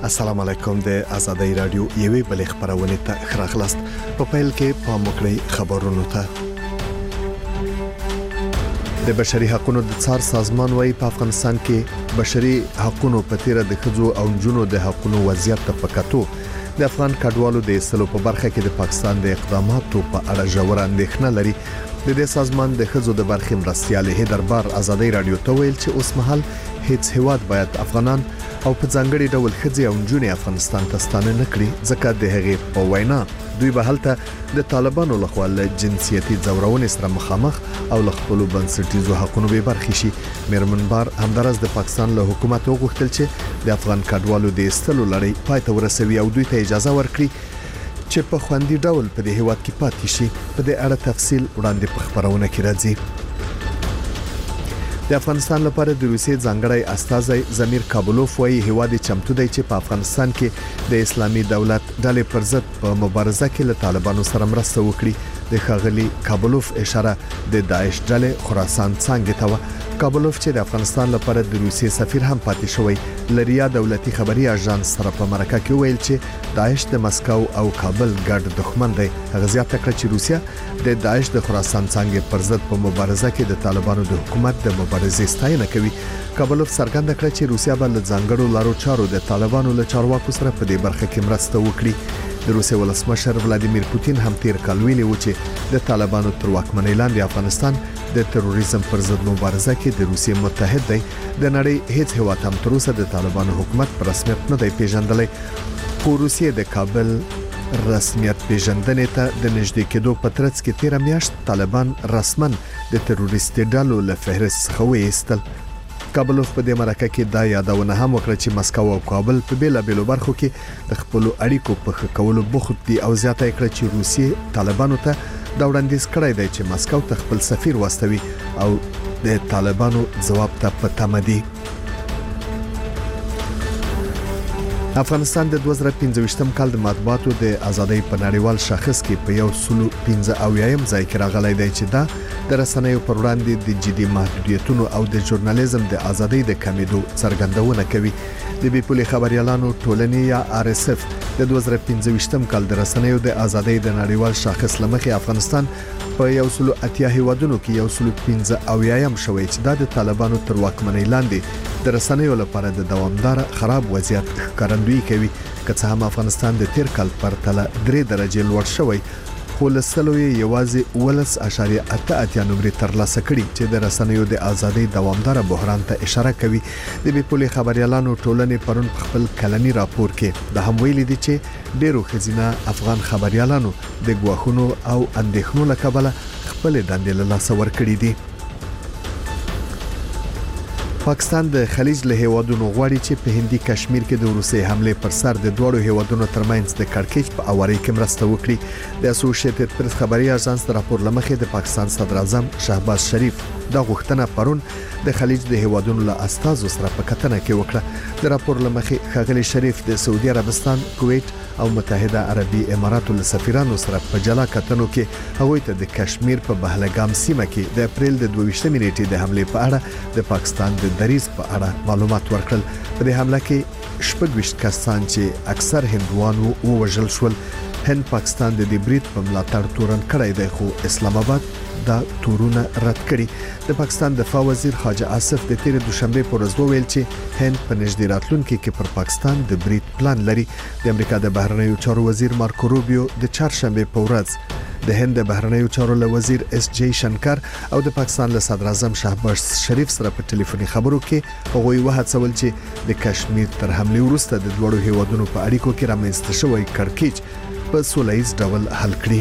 السلام علیکم د آزادۍ رادیو یوې بلې خبرونه ته خراغلاست په پیل کې پام وکړئ خبرونو ته د بشري حقوقو د څار سازمان وايي په افغانستان کې بشري حقوقو په تیر د خځو او نجونو د حقوقو وضعیت ته پکاتو د افغان کډوالو د اصلو په برخه کې د پاکستان د اقداماتو په اړه ژور اندېښنه لري د دې سازمان د خځو د برخې مرستيال هیدربار آزادۍ رادیو ته ویل چې اوس مهال هیڅ هیواد باید افغانان او په ځانګړي ډول خځې او نجونې افغانستان ته ستانه نکړي ځکه د هغې په وینا دوی به هلته د طالبانو لخوا له جنسيتي ځورونې سره مخامخ او له خپل بنسټیزو حقوقو به برخې شي میرمنبار همدارس د پاکستان له حکومت وغوښتل چې د افغان کډوالو د استلو لړۍ پای ته ورسوي او دوی ته اجازه ورکړي چې په خوندي ډول په دې هیواد کې پاتې شي په دې اړه تفصیل وړاندې په خبرونه کې راځي د افغانستان لپاره د روسیې ځانګړی استازی زمیر کابلوف وايي هیواد چمتو دی چې په افغانستان کې د اسلامي دولت ډلې پر ضد په مبارزه کې له طالبانو سره مرسته وکړي د خاغلی کابلوف اشاره د داعش ډلې خراسان څنګه ته کابلوف چې د افغانستان لپاره د روسیې سفیر هم پاتې شوی لریا دولتي خبري اژانس سره په مرکه کې ویل چې داعش د مسکو او کابل ګډ دښمن دی هغه زیاته کړ چې روسیا د داعش د خراسان څنګه پر ضد په مبارزه کې د طالبانو د حکومت د مبارزې ستاینه کوي کابلوف څرګنده کړ چې روسیا به له ځانګړو لارو چارو د طالبانو له چارواکو سره په دې برخه کې مرسته وکړي د روسیې ولسمشر ولادیمیر پوتین هم تیر کال ویلي و چې د طالبانو تر واکمنۍ لاندې افغانستان د تروریزم پر ضد مبارزه کې د روسیې متحد دی د نړۍ هیڅ هیواد هم تر اوسه د طالبانو حکومت پر رسمیت نه دی پیژندلی خو روسیې د کابل رسمیت پیژندنې ته د نږدې کېدو په ترڅ کې 13 میاشت طالبان رسمن د تروریستي ډلو له فهرست څخه وایستل کابلوف په دې مرکه کې دا یادونه هم وکړه چې مسکو او کابل په بیلابېلو برخو کې د خپل اړیکو په ښه کولو بوخت دي او زیاته کړه چې روسیې طالبانو ته دا وړاندیز کړی دی چې مسکو ته خپل سفیر واستوي او د طالبانو ځواب ته په تمه دي افغانستان د 2015م کال د مطبوعاتو د ازادۍ په نړیوال شاخص کې په 115 ځای کې راغلی دی چې دا د رسنیو پر وړاندې د جدي محدودیتونو او د ژورنالیزم د ازادۍ د کمیدو څرګندونه کوي د بیپولي خبريالانو ټولنې یا RSF د 2015م کال د رسنیو د ازادۍ د نړیوال شاخص لمخې افغانستان په 180 هیوادونو کې 115 شوی چې د طالبانو تر واکمنۍ لاندې د رسنیو لپاره د دوامدار خراب وضعیت ښکارندویي کوي که څه هم افغانستان د تیر کال پرتله 3 درجه لوړ شوی خو لسلو یوازې 18.8 نمرې ترلاسه کړي چې د رسنیو د ازادۍ دوامدار بحران ته اشاره کوي د بیپولي خبريالانو ټولنې پرون خپل کلنی راپور کې د هم ویلي دي چې ډیرو خزینه افغان خبريالانو د ګواښونو او اندېښنو له کبله خپل دندې له لاسه ورکړي دي پاکستان د خلیج له هیوادونو غواړي چې په هندي کشمیر کې د روسي حمله پر سر د دوړو هیوادونو ترمنځ د کړکېچ په اواري کې مرسته وکړي د اسوسییټډ پریس خبري اژانس د راپور لمخې د پاکستان صدر اعظم شهباز شریف دا غوښتنه پرون د خلیج د هیوادونو له استازو سره په کتنه کې وکړه د راپور لمخې خغلی شریف د سعودي عربستان کویت او متحده عربي اماراتو له سفیرانو سره په جلا کتنو کې هغوی ته د کشمیر په بهلګام سیمه کې د اپریل د 22 نیټې د حمله په اړه د پاکستان د دریځ په اړه معلومات ورکړل په دې حمله کې 26 کسان چې اکثر هندوانو ووژل شول هند پاکستان د دې برید په ملاتړ تورن کړی دی خو اسلام آباد دا تورونه رد کړي د پاکستان دفاع وزیر خواجه آصف د تیر دوشنبه پر ورځ ویل چې هند په نږدې راتلونکي کې پر پاکستان د برید پلان لري د امریکا د بهرنیو چارو وزیر مارکو روبیو د چهارشنبه په ورځ د هند د بهرنیو چارو له وزیر اس جی شنکر او د پاکستان له صدر اعظم شهباز شریف سره په ټلیفوني خبرو کې هغوی وهڅول چې د کشمیر تر حمله وروسته د دوړو هیوادونو په اړیکو کې رامنځته شوی کړکېچ په سولهییز ډول حل کړي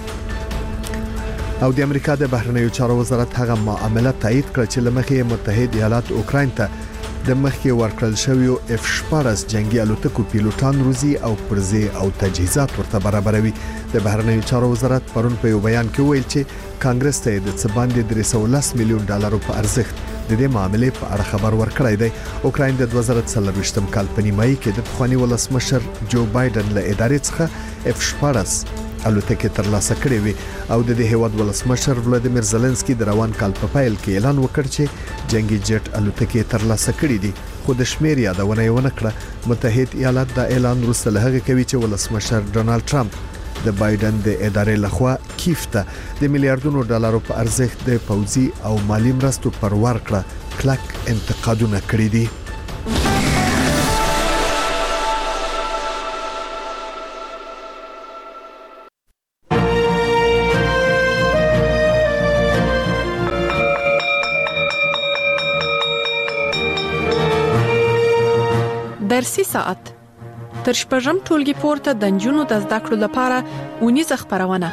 او د امریکا د بهرنیو چارو وزارت هغه معاملې تایید کړ چې لمخې متحده ایالات اوکراین ته د مخکې ورکړل شویو F-14 جنگي الوتکو پیلوټان روزي او پرزې او تجهیزات ورته برابروي د بهرنیو چارو وزارت پرون په یو بیان کې ویل چې کانګرس ته د څه باندې 310 میلیون ډالر په ارزښت د دې معاملې په اړه خبر ورکړی دی اوکراین د 2023م کال په نیمایي کې د پخوانی ولسمشر جو بایدن له ادارې څخه F-14 الوتکې ترلاسه کړې وي او د دې هیواد ولسمشر ولادیمیر زيلنسکي د روان کال په پایل کې اعلان وکړ چې جنگي جټ الوتکې ترلاسه کړې دي خو خو د شمیر یادونه یې ونه کړه. متحد ایالات د اعلان وروسته له هغه کوي چې ولسمشر ډونالد ټرمپ د بایدن د ادارې لخوا کیف ته د میلیارډونو ډالرو په ارزښت د پوځي او مالی مرستو پر ورکړه کلک انتقادونه کړي دي. درسي ساعت تر شپږم ټولګي پورته د نجونو د زده کړو لپاره اونیزه خبرونه.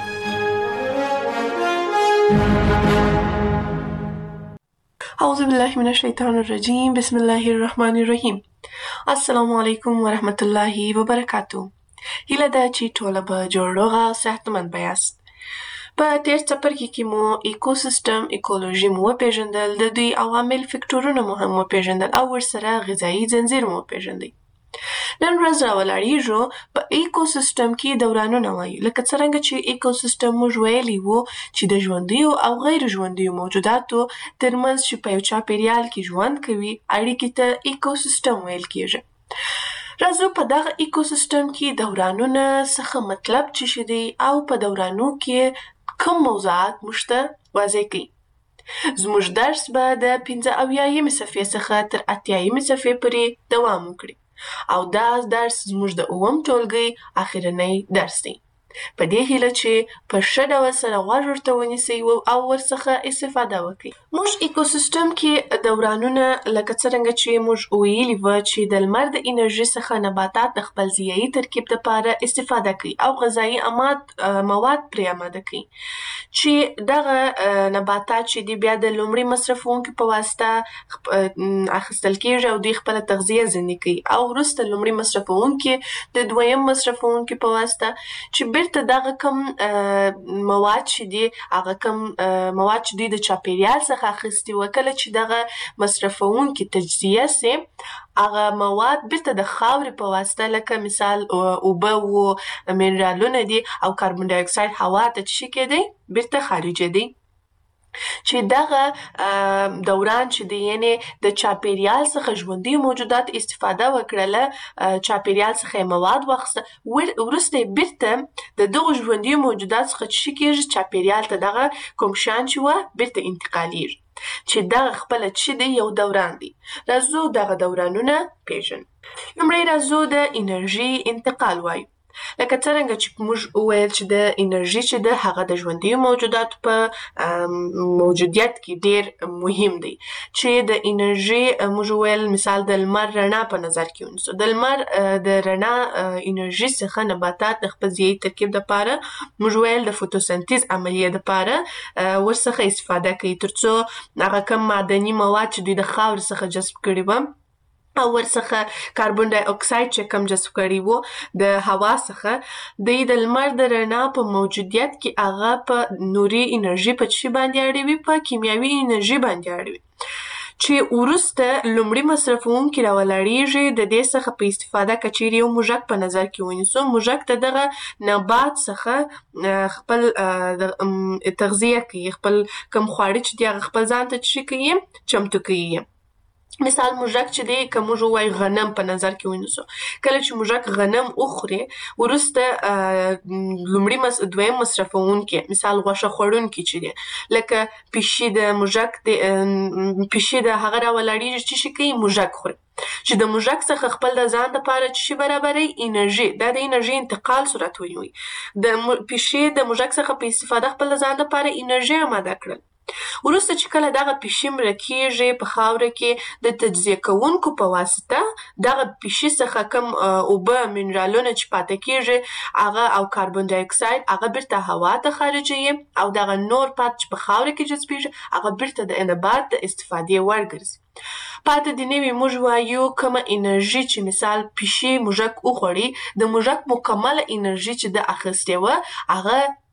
اعوذ بالله من الشیطان الرجیم. بسم الله الرحمن الرحیم. السلام علیکم ورحمت الله وبرکاتہ. هیله ده چې ټول به جوړ او صحتمند بیاست. په تیر څپرکي کې مو ایکوسیستم ایکولوژي مو پیژندل، د دوی عوامل فکټورونه مو هم پیژندل او ورسره غذایی ځنځیر مو پیژندل. نن ورځ راولاړیږو په ایکوسیستم کې دورانونه وایي، لکه څنګه چې ایکوسیستم موږ ویلي وو چې د ژوندیو او غیر ژوندیو موجوداتو ترمنځ چې په یو چاپیریال کې ژوند کوي اړیکې ته ایکوسیستم ویل کیږي. راځو په دغه ایکوسیستم کې دورانونه څخه مطلب څه شي دی او په دورانو کې کوم موضوعات موږ ته واضح کړي. زموږ درس به د 85 صفحې څخه تر 80 صفحې پورې دوام وکړي او دا درس زموږ د 9م ټولګي اخرنی درس دی. په دې هیله چې په ښه ډول سره غوږ ورته ونیسئ او ورڅخه استفاده وکړئ. موږ ایکوسیستم کې دورانونه لکه څرنګه چې موږ ویلي وو چې د لمر د انرژي څخه نباتات د خپل ضیایي ترکیب لپاره استفاده کوي او غذایی مواد پرې آماده کوي چې دغه نباتات چې دی بیا د لومړي مصرفونکو په واسطه اخیستل کېږي او دوی خپله تغذیه ځنې کوي او وروسته لومړي مصرفونکي د دویم مصرفونکو په واسطه چې بیرته دغه کم مواد چې دی هغه کم مواد چې دی د چاپیریال څخه اخیستي و، کله چې دغه مصرفونکي تجزیه سي هغه مواد بیرته د خاورې په واسطه لکه مثال اوبه و منرالونه دي او کاربن ډای اکساید هوا ته څه کېدی بیرته خارجه دی. چې دغه دوران چې دی یعنی د چاپیریال څخه ژوندي موجودات استفاده وکړله، چاپیریال څخه مواد واخیسته، وروسته بیرته د دغو ژوندي موجودات څخه څه کېږي چاپیریال ته دغه کوم شیان چې وه بیرته انتقالیږي چې دغه خپله څه دی یو دوران دی. راځو دغه دورانونه پیژنو. لومړی راځو د انرژي انتقال وایو. لکه څرنګه چې موږ وویل چې د انرژي چې د هغه د ژوندیو موجوداتو په موجودیت کې ډیر مهم دی. چې د انرژي موږ وویل مثال د لمر رڼا په نظر کې ونیسو. د لمر د رڼا انرژي څخه نباتات د خپل ضیایي ترکیب لپاره موږ ویل د فوتوسنتیز عملیې لپاره ورڅخه استفاده کوي ترڅو هغه کم معدني مواد چې دوی د خاورې څخه جذب کړي وو او ورڅخه کاربن ډای اکساید چې کم جذب کړي وو د هوا څخه دوی د لمر د رڼا په موجودیت کې هغه په نوري انرژي په څه باندې اړوي، په کیمیاوي انرژي باندې اړوي چې وروسته لومړي مصرفونکي راولاړیږي. د دې څخه په استفاده که چیرې یو موږک په نظر کې ونیسو، موږک ته دغه نبات څخه خپل تغذیه کوي، خپل کم خواړه چې دی هغه خپل ځان ته څه کوي چمتو کوي. مثال موږک چې دی که موږ ووایو غنم په نظر کې ونیسو، کله چې موږک غنم وخوري وروسته لومړي دویم مصرفونکي مثال غوښه خوړونکي چې دی لکه پیشي د موږک پیشي د هغه راولاړیږي چې څه کوي موږک خوري چې د موږک څخه خپل د ځان لپاره څه برابروي انرژي، دا د انرژي انتقال صورت ونیوي. د پیشي د موږک څخه په استفاده خپل د ځان لپاره انرژي آماده کړل. وروسته چې کله دغه پیشي مړه کېږي په خاوره کې د تجزیه کوونکو په واسطه دغه پیشي څخه کم اوبه منرالونه چې پاته کېږي هغه او کاربن ډای اکساید هغه بیرته هوا ته خارجوي او دغه نور پات چې په خاوره کې جذبېږي هغه بیرته د نبات د استفادې وړ ګرځي. پاته د نوي موږ وایو کومه انرژي چې مثال پیشي موږک وخوړي، د موږک مکمله انرژي چې د اخیستې وه هغه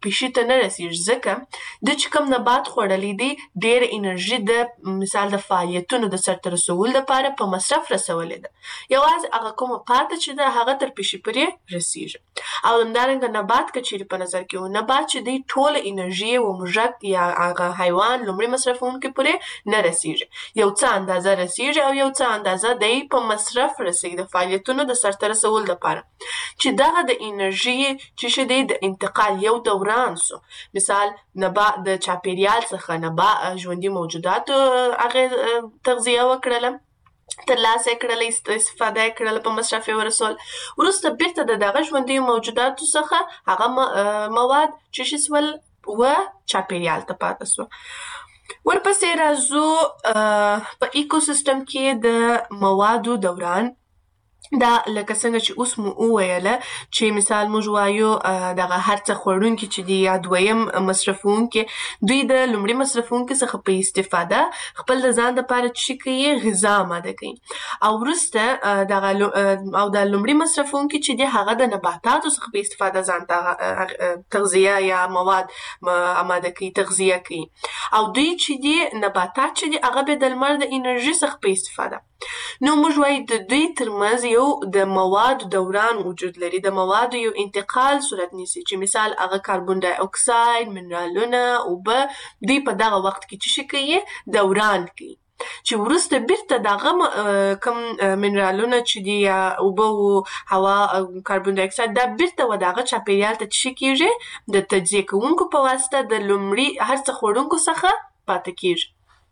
پیشي ته نه رسیږي ځکه د چې کوم نبات خوړلی دی ډېر انرژي د مثال د فعالیتونو د سرته رسولو لپاره په مصرف رسولې ده یوازې هغه کومه پاته چې ده هغه تر پیشي پورې رسیږي او همدارنګه نبات که چیرې په نظر کې و نبات چې دی ټوله انرژي و موږک یا هغه حیوان لومړي مصرفونکي پورې نه رسیږي یو څه اندازه رسیږي او یو څه اندازه دی په مصرف رسیږي د فعالیتونو د سرته رسولو لپاره چې دغه د انرژي چې دی د انتقال یو دوران سو مثال نبات د چاپیریال څخه ژوندي موجوداتو هغه تغذیه وکړله ترلاسه کړله استفاده کړله په مصرف یې ورسول وروسته بیرته د دغه ژوندي موجوداتو څخه هغه مواد چې سول و چاپیریال ته پاتې سو ورپسې راځو په ایکوسیستم کې د موادو دوران دا لکه څنګه چې اوس مو وویله چې مثال موږ وایو دغه هر څه خوړونکي چې دي یا دویم مصرفونکي دوی د لومړي مصرفونکي څخه په استفاده خپل د ځان دپاره څه کوي غذا آماده کوي او وروسته دغه او د لومړي مصرفونکي چې دي هغه د نباتاتو څخه په استفاده ځان ته تغذیه یا مواد آماده کوي تغذیه کوي او دوی چې دي نباتات چې دي هغه به د لمر د انرژي څخه په استفاده نو موږ وایو د دوی ترمنځ یو د موادو دوران وجود لري د موادو یو انتقال صورت نیسي چې مثال هغه کاربن ډای اکساید منرالونه اوبه دوی په دغه وخت کې څه کوي دوران کوي چې وروسته بیرته دغه کوم منرالونه چې دي یا اوبه او هوا کاربن ډای اکساید دا بیرته و دغه چاپیریال ته څه کیږي د تجزیه کوونکو په واسطه د لومړي هر څه خوړونکو څخه پاتې کیږي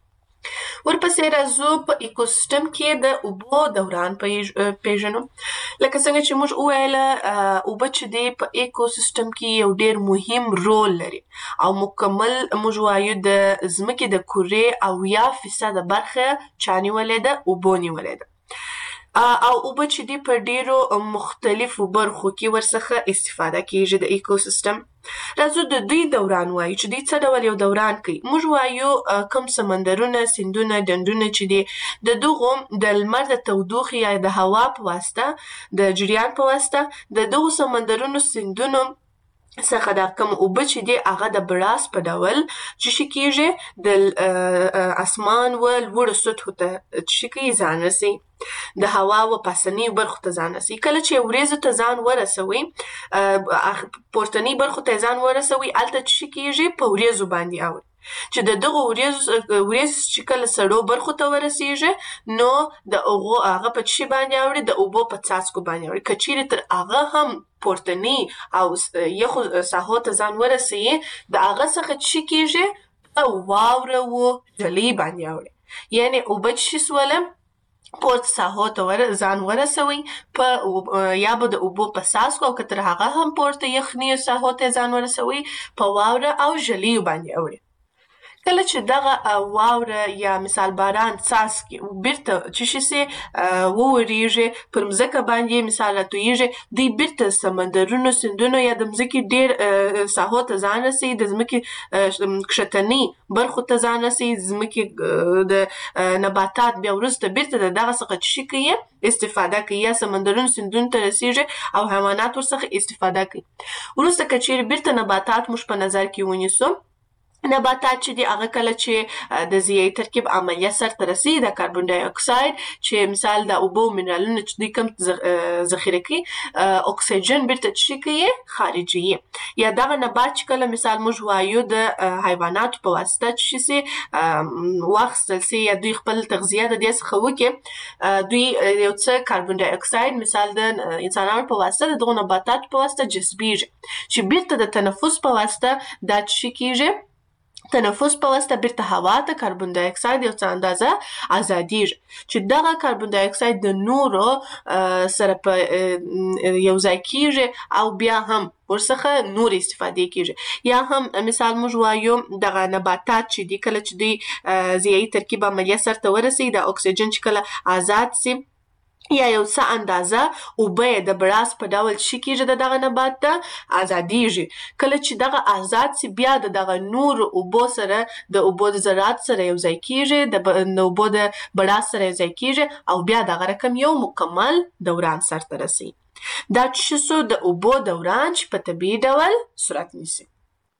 ورپسې راځو په ایکوسیستم کې د اوبو دوران پیژنو لکه څنګه چې موږ وویله اوبه چې دی په ایکوسیستم کې یو ډېر مهم رول لري او مکمل موږ وایو د ځمکې د کورې 80% برخه چا نیولې ده اوبو نیولې ده او اوبه چې دی په ډېرو مختلفو برخو کې ورڅخه استفاده کیږي د ایکوسیستم راځو د دوی دوران وایو چې دوی څه ډول یو دوران کوي موږ وایو کوم سمندرونه سیندونه ډنډونه چې دي د دغو د لمر د تودوخې یا د هوا په واسطه د جریان په واسطه د دغو سمندرونو سیندونو څخه دا کوم اوبه چې دي هغه د براس په ډول چې کیږي د اسمان و لوړو سطحو ته چې کوي ځان رسي د هوا و پاسنی برخو ته ځان رسي کله چې وریځو ته ځان ورسوي پورتنی برخو ته ځان ورسوي هلته چې کیږي په وریځو باندې اوړي چې د دغه وریځ چې کله سړو برخو ته ورسیږي نو د هغه په څه باندې اوړي د اوبو په څاڅکو باندې اوړي که چیرې تر هغه هم پورتنی او یخو ساحو ته ځان ورسوي د هغه څخه څه کیږي په واوره و جلۍ باندې اوړي یعنې اوبه چې سوله پورته ساحو ته ځان ورسوي په یا به د اوبو په څاڅکو او که تر هغه هم پورته یخني ساحو ته ځان ورسوي په واوره او جلیو باندې اوړي کله چې دغه واوره یا مثال باران څاڅکي بیرته چې سي ووريږي پر مځکه باندې مثال راتویږي دوی بیرته سمندرونو سیندونو یا د مځکې ډېر ساحو ته ځان رسي د ځمکې کښتني برخو ته ځان رسي ځمکې د نباتات بیا وروسته بیرته د دغه څخه چې کوي استفاده کوي یا سمندرونو سیندونو ته رسیږي او حیوانات ورڅخه استفاده کوي وروسته که چیرې بیرته نباتات موږ په نظر کې ونیسو نباتات چې دي هغه کله چې د ضیایي ترکیب عملیه سرته رسي د کاربن ډای اکساید چې مثال د اوبو منرالونه چې دوی کوم ذخیره کوي اکسیجن بیرته چې کوي خارجوي یا دغه نبات چې کله مثال موږ وایو د حیواناتو په واسطه چې سي واخیستل سي یا دوی خپل تغذیه د دې څخه وکړي دوی یو څه کاربن ډای اکساید مثال د انسانانو په واسطه دغه نباتاتو په واسطه جذبیږي چې بیرته د تنفس په واسطه دا چې کیږي تنفس په واسطه بیرته هوا ته کاربن ډای اکساید یو څه اندازه ازادیږي چې دغه کاربن ډای اکساید د نورو سره په یو ځای کیږي او بیا هم ورڅخه نور استفاده کیږي یا هم مثال موږ وایو دغه نباتات چې دي کله چې دوی ضیایي ترکیب عملیه سرته ورسي د اکسیجن چې کله آزاد سي یا یو څه اندازه اوبه د براس په ډول چې کیږي دغه نبات ته ازادیږي کله چې دغه آزاد سي بیا دغه نور اوبو سره د اوبو د ذرات سره یو ځای کیږي د اوبو د براس سره یو ځای کیږي او بیا دغه رقم یو مکمل دوران سرته رسي دا چې د اوبو دوران چې په طبیعي ډول صورت نیسي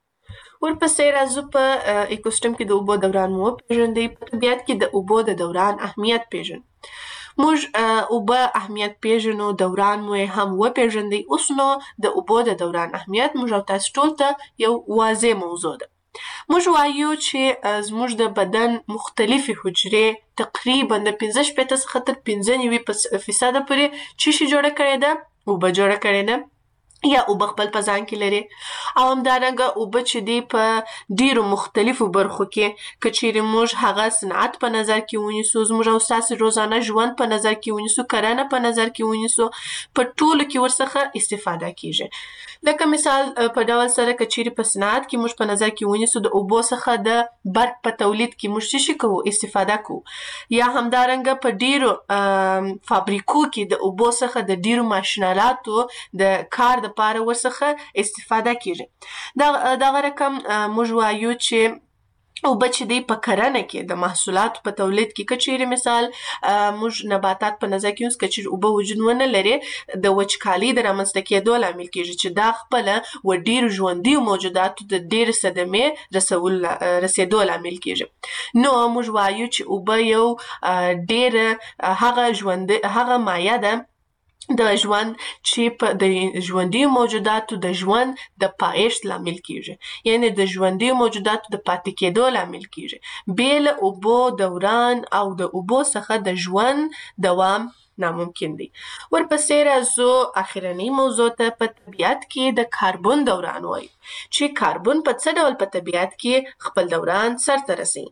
ورپسې راځو په ایکوسیستم کې د اوبو دوران مو پیژندئ. په طبیعت کې د اوبو د دوران اهمیت پیژنو. موږ اوبه اهمیت پیژنو، دوران مو هم وپیژندئ. اوس نو د اوبو د دوران اهمیت موږ او تاسو ټول ته یو واضح موضوع ده. موږ وایو چې زموږ د بدن مختلفې حجرې تقریبا د 15 څخه تر 95% پورې څه شي جوړه کړې ده؟ اوبه جوړه کړې ده یا اوبه خپل په ځان کې لري. او همدارنګه اوبه چې دی په ډیرو مختلفو برخو کې که چیرې موږ هغه صنعت په نظر کې ونیسو، زموږ او ستاسو روزانه ژوند په نظر کې ونیسو، کرنه په نظر کې ونیسو، په ټولو کې ورڅخه استفاده کیږي. لکه مثال په ډول سره که چیرې په صنعت کې موږ په نظر کې ونیسو د اوبو څخه د برق په تولید کې موږ څه کوو؟ استفاده کوو. یا همدارنګه په ډیرو فابریکو کې د اوبو څخه د ډیرو ماشینالاتو د کار لپاره ورڅخه استفاده کیږي. دغه رقم موږ وایو چې اوبه چې دی په کرنه کې د محصولاتو په تولید کې که چیرې مثال موږ نباتات په نظر کې ونیسو، که چیرې اوبه وجود ونه لري د وچکالۍ د رامنځته کېدو لامل کیږي چې دا خپله و ډیرو ژوندیو موجوداتو د ډیرې صدمې رسېدو لامل کیږي. نو موږ وایو چې اوبه یو ډیره هغه مایع ده د ژوند چې په د ژوندیو موجوداتو د ژوند د پایښت لامل کیږي، یعنی د ژوندیو موجوداتو د پاتې کېدو لامل کیږي. بې له اوبو دوران او د اوبو څخه د ژوند دوام ناممکن دی. ورپسې راځو اخرنۍ موضوع ته. په طبیعت کې د کاربن دوران وایو چې کاربن په څه ډول په طبیعت کې خپل دوران سرته رسوي.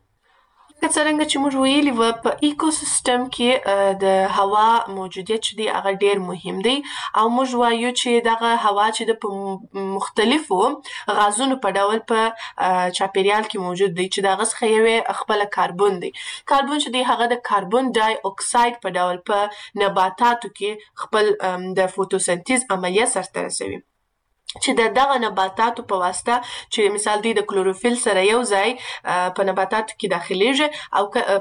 که څرنګه چې موږ ویلي وو په ایکوسیستم کې د هوا موجودیت چې دی هغه ډیر مهم دی او موږ وایو چې دغه هوا چې د مختلفو غازونو په ډول په چاپیریال کې موجود دی چې دغه څخه یو خپل کاربن دی. کاربن چې دی هغه د کاربن ډای اکساید په ډول په نباتاتو کې خپل د فوتوسنتیز عملیه سرته رسوي چې دغه نباتاتو په واسطه چې مثال دی د کلوروفیل سره یو ځای په نباتاتو کې داخليږي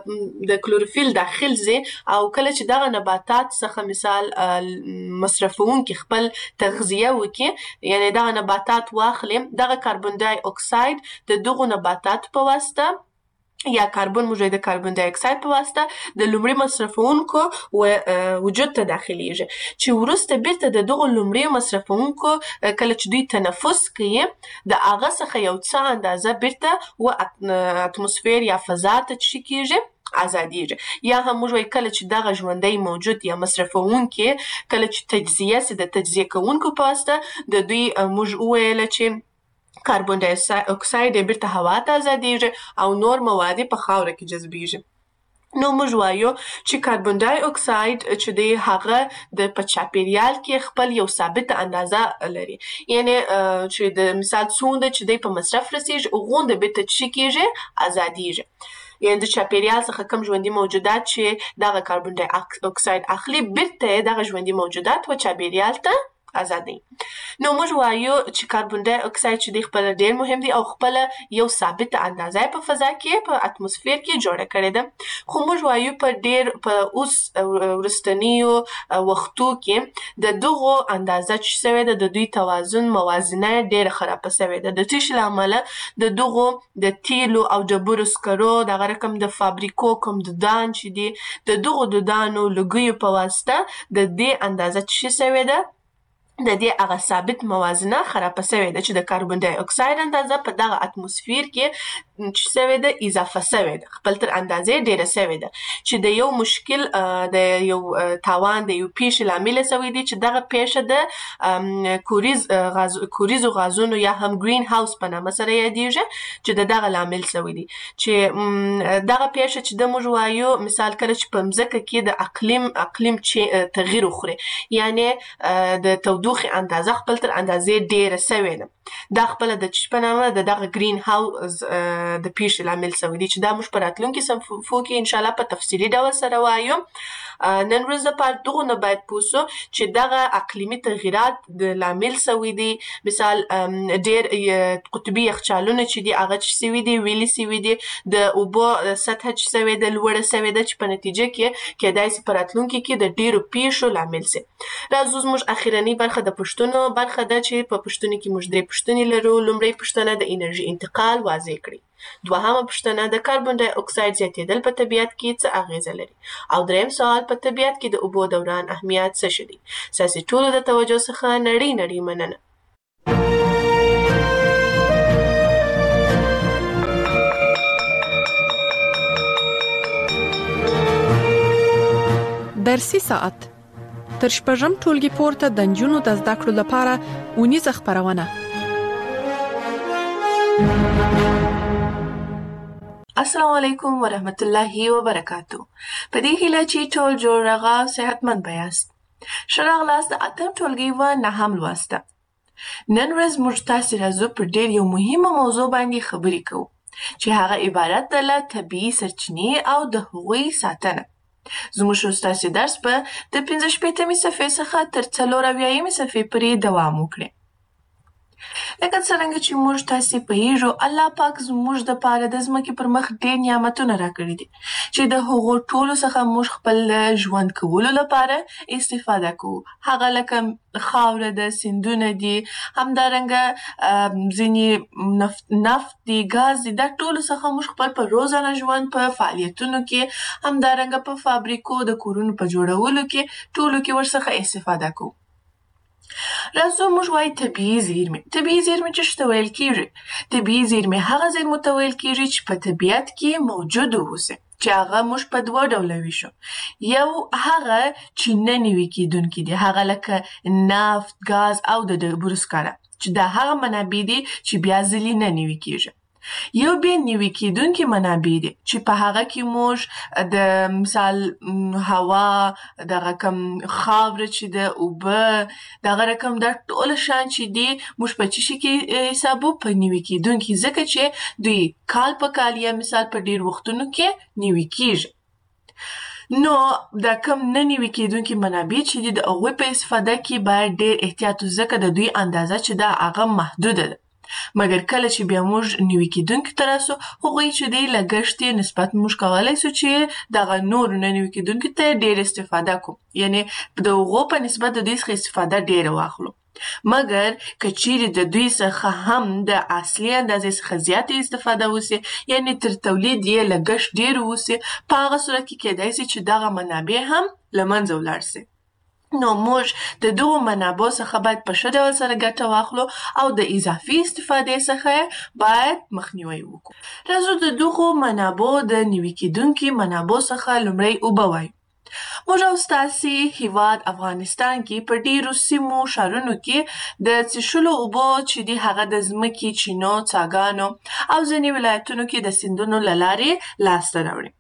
او د کلوروفیل داخل ځي او کله چې دغه نباتات څخه مثال مصرفونکي خپل تغذیه وکړي، یعنی دغه نباتات واخلي، دغه کاربن ډای اکساید د دغه نباتاتو په واسطه یا کاربن موجود د کاربن ډای اکساید په واسطه د لومړي مصرفونکو وجود ته داخليږي چې وروسته بیرته د دغه لومړي مصرفونکو کله چې دوی تنفس کوي د هغه څخه یو څه اندازه بیرته و اتموسفیر یا فضا ته چی کیږي ازادیږي. یا هم موږ وایو کله چې دغه ژوندی موجود یا مصرفونکي کله چې تجزیه سي د تجزیه کوونکو په واسطه د دوی موږ وویل چې کاربن ډای اکساید بیرته هوا ته ازادیږي او نور مواد په خاوره کې جذبیږي. نو موږ وایو چې کاربن ډای اکساید چې دی هغه د په چاپیریال کې خپل یو ثابت اندازه لري، یعنی چې د مثال څومره چې دی په مصرف رسیږي غونډه بیرته چی کیږي ازادیږي. یعنی د چاپیریال څخه کم ژوندي موجودات چې دغه کاربن ډای اکساید اخلي بیرته دغه ژوندي موجودات و چاپیریال ته ازادي. نو موږ وایو چې کاربن ډای اکساید چې دی خپل ډیر مهم دی او خپل یو ثابت اندازه په فضا کې په اتموسفیر کې جوړه کړې ده. خو موږ وایو په اوس ورستنیو وختو کې د دغه اندازه چې سوي ده د دوی توازن موازنه ډیر خراب سوي ده. د تیش لامل د دغه د تیلو او ډبرو سکرو دغه رقم د فابریکو کوم د دان چې دی د دغه د دانو لګیو په واسطه د دې اندازه چې سوي ده د دې هغه ثابت موازنه خراب شوې ده چې د کاربن ډای اکساید اندازه په دغه اتموسفیر کې چې شوې ده اضافه شوې ده، خپل تر اندازې ډیره شوې ده چې د یو مشکل د یو تاوان د یو پیښې لامل شوې دي چې دغه پیښه د کوریزو غازونو یا هم گرین هاوس په نامه سره یادېږي چې دغه لامل شوې دي چې دغه پیښه چې د موږ وایو مثال کله چې په مځکه کې د اقلیم تغییر وخوري، یعنی د تودوخې اندازه خپل تر اندازې ډیره شوې ده، دا خپل د چشپنامه دغه گرین هاوس د پیښې لامل شوی دی چې دا موږ په راتلونکي صنفو کې ان شاء الله په تفصیلي ډول سره وایو. نن ورځ لپاره دغه نه باید پوسو چې دغه اقلیمي تغیرات د لامل شوی دی، مثال ډیر قطبي یخچالونه چې دی هغه چې سوي دي ویلي سوي دي، د اوبو سطح چې سوي ده لوړه سوي ده چې په نتیجه کې کېدای شي په راتلونکي کې د ډیرو پیښو لامل شي. راځو زموږ اخرنۍ برخه د پښتنو برخه ده چې په پښتون کې موږ درې پوښتنې لرو. لومړی پوښتنه د انرژي انتقال واضح کړئ. دوهمه پوښتنه د کاربن ډای اکساید زیاتېدل په طبیعت کې څه اغیزه لري. او دریم سوال په طبیعت کې د اوبو دوران اهمیت څه شي دي. ستاسو ټولو د توجه څخه نړۍ مننه. درسي ساعت تر شپږم ټولګي پورته د نجونو د زده کړو لپاره اونیزه خبرونه. السلام علیکم ورحمت الله وبرکاتو. په دې هیله چې ټول جوړ راغا صحتمند بیاست. ښه راغلاست د اتم ټولګي و نهم لوسته. نن ورځ موږ تاسو راځو پر ډېر یو مهمه موضوع باندې خبرې کوو چې هغه عبارت ده له طبیعي سرچینې او د هغوی ساتنه. زموږ استاد درس په د 15 صفحې څخه تر 40 صفحې پورې دوام وکړي. لکه څنګه چې موږ تاسو په هیرو الله پاک زموږ د پاره د ځمکې پر مخ ډېر نعمتونه راکړي دي چې د هغو ټولو څخه موږ خپل ژوند کولو لپاره استفاده کوو. هغه لکه خاوره د سیندونه دي، همدارنګه ځینې نفت دي، ګاز دي. دا ټولو څخه موږ خپل په روزانه ژوند په فعالیتونو کې، همدارنګه په فابریکو د کورونو په جوړولو کې ټولو کې ورڅخه استفاده کوو. راځو موږ وایو طبیعي زیرمې. طبیعي زیرمې چې څه ته ویل کېږي؟ طبیعي زیرمې هغه زیرمو ته ویل کېږي چې په طبیعت کې موجود اوسي، چې هغه موږ په دوه ډوله ویشو. یو هغه چې نه نوي کېدونکي دي، هغه لکه نفت، ګاز او د ډبرو سکاره، چې دا هغه منابع دي چې بیا ځلې نه نوي کېږي. یو بیا نوي کېدونکي منابع دي چې په هغه کې موږ د مثال هوا، دغه کم خاوره چې د اوبه، دغه رقم دا ټول شان چې دي موږ په چی شي کې حسابو په نوي کېدونکي، ځکه چې دوی کال په کال یا مثال په ډیر وختونو کې نوي کېږي. نو دا کم نه نوي کېدونکي منابع چې دي د هغوی په استفاده کې باید ډیر احتیاط، ځکه د دوی اندازه چې دا هغه محدوده ده. مګر کله چې بیا موږ نوي کېدونکي ته راسو، هغوی چې دی لګښت یې نسبت موږ کولی سو چې دغه نورو نه نوي کېدونکي ته ډېر استفاده کوو، یعنې د هغو په نسبت د دوی څخه استفاده ډېره واخلو. مګر که چیرې د دوی څخه هم د اصلي اندازې څخه زیاتې استفاده وسي، یعنې تر تولید یې لګښت ډېر وسي، په هغه صورت کې کېدای سي چې دغه منابع هم له منځه ولاړ سي. نو موږ د دغو منابعو څخه باید په ښه ډول سره ګټه واخلو او د اضافي استفادې څخه باید مخنیوی وکړو. راځو د دغو منابعو د نوي کېدونکي منابعو څخه لومړی اوبه وایو. موږ او ستاسې هیواد افغانستان کې په ډیرو سیمو ښارونو کې د څښلو اوبو چې دي هغه د ځمکې، چینو، څاګانو او ځینې ولایتونو کې د سیندونو له لارې لاسته راوړي،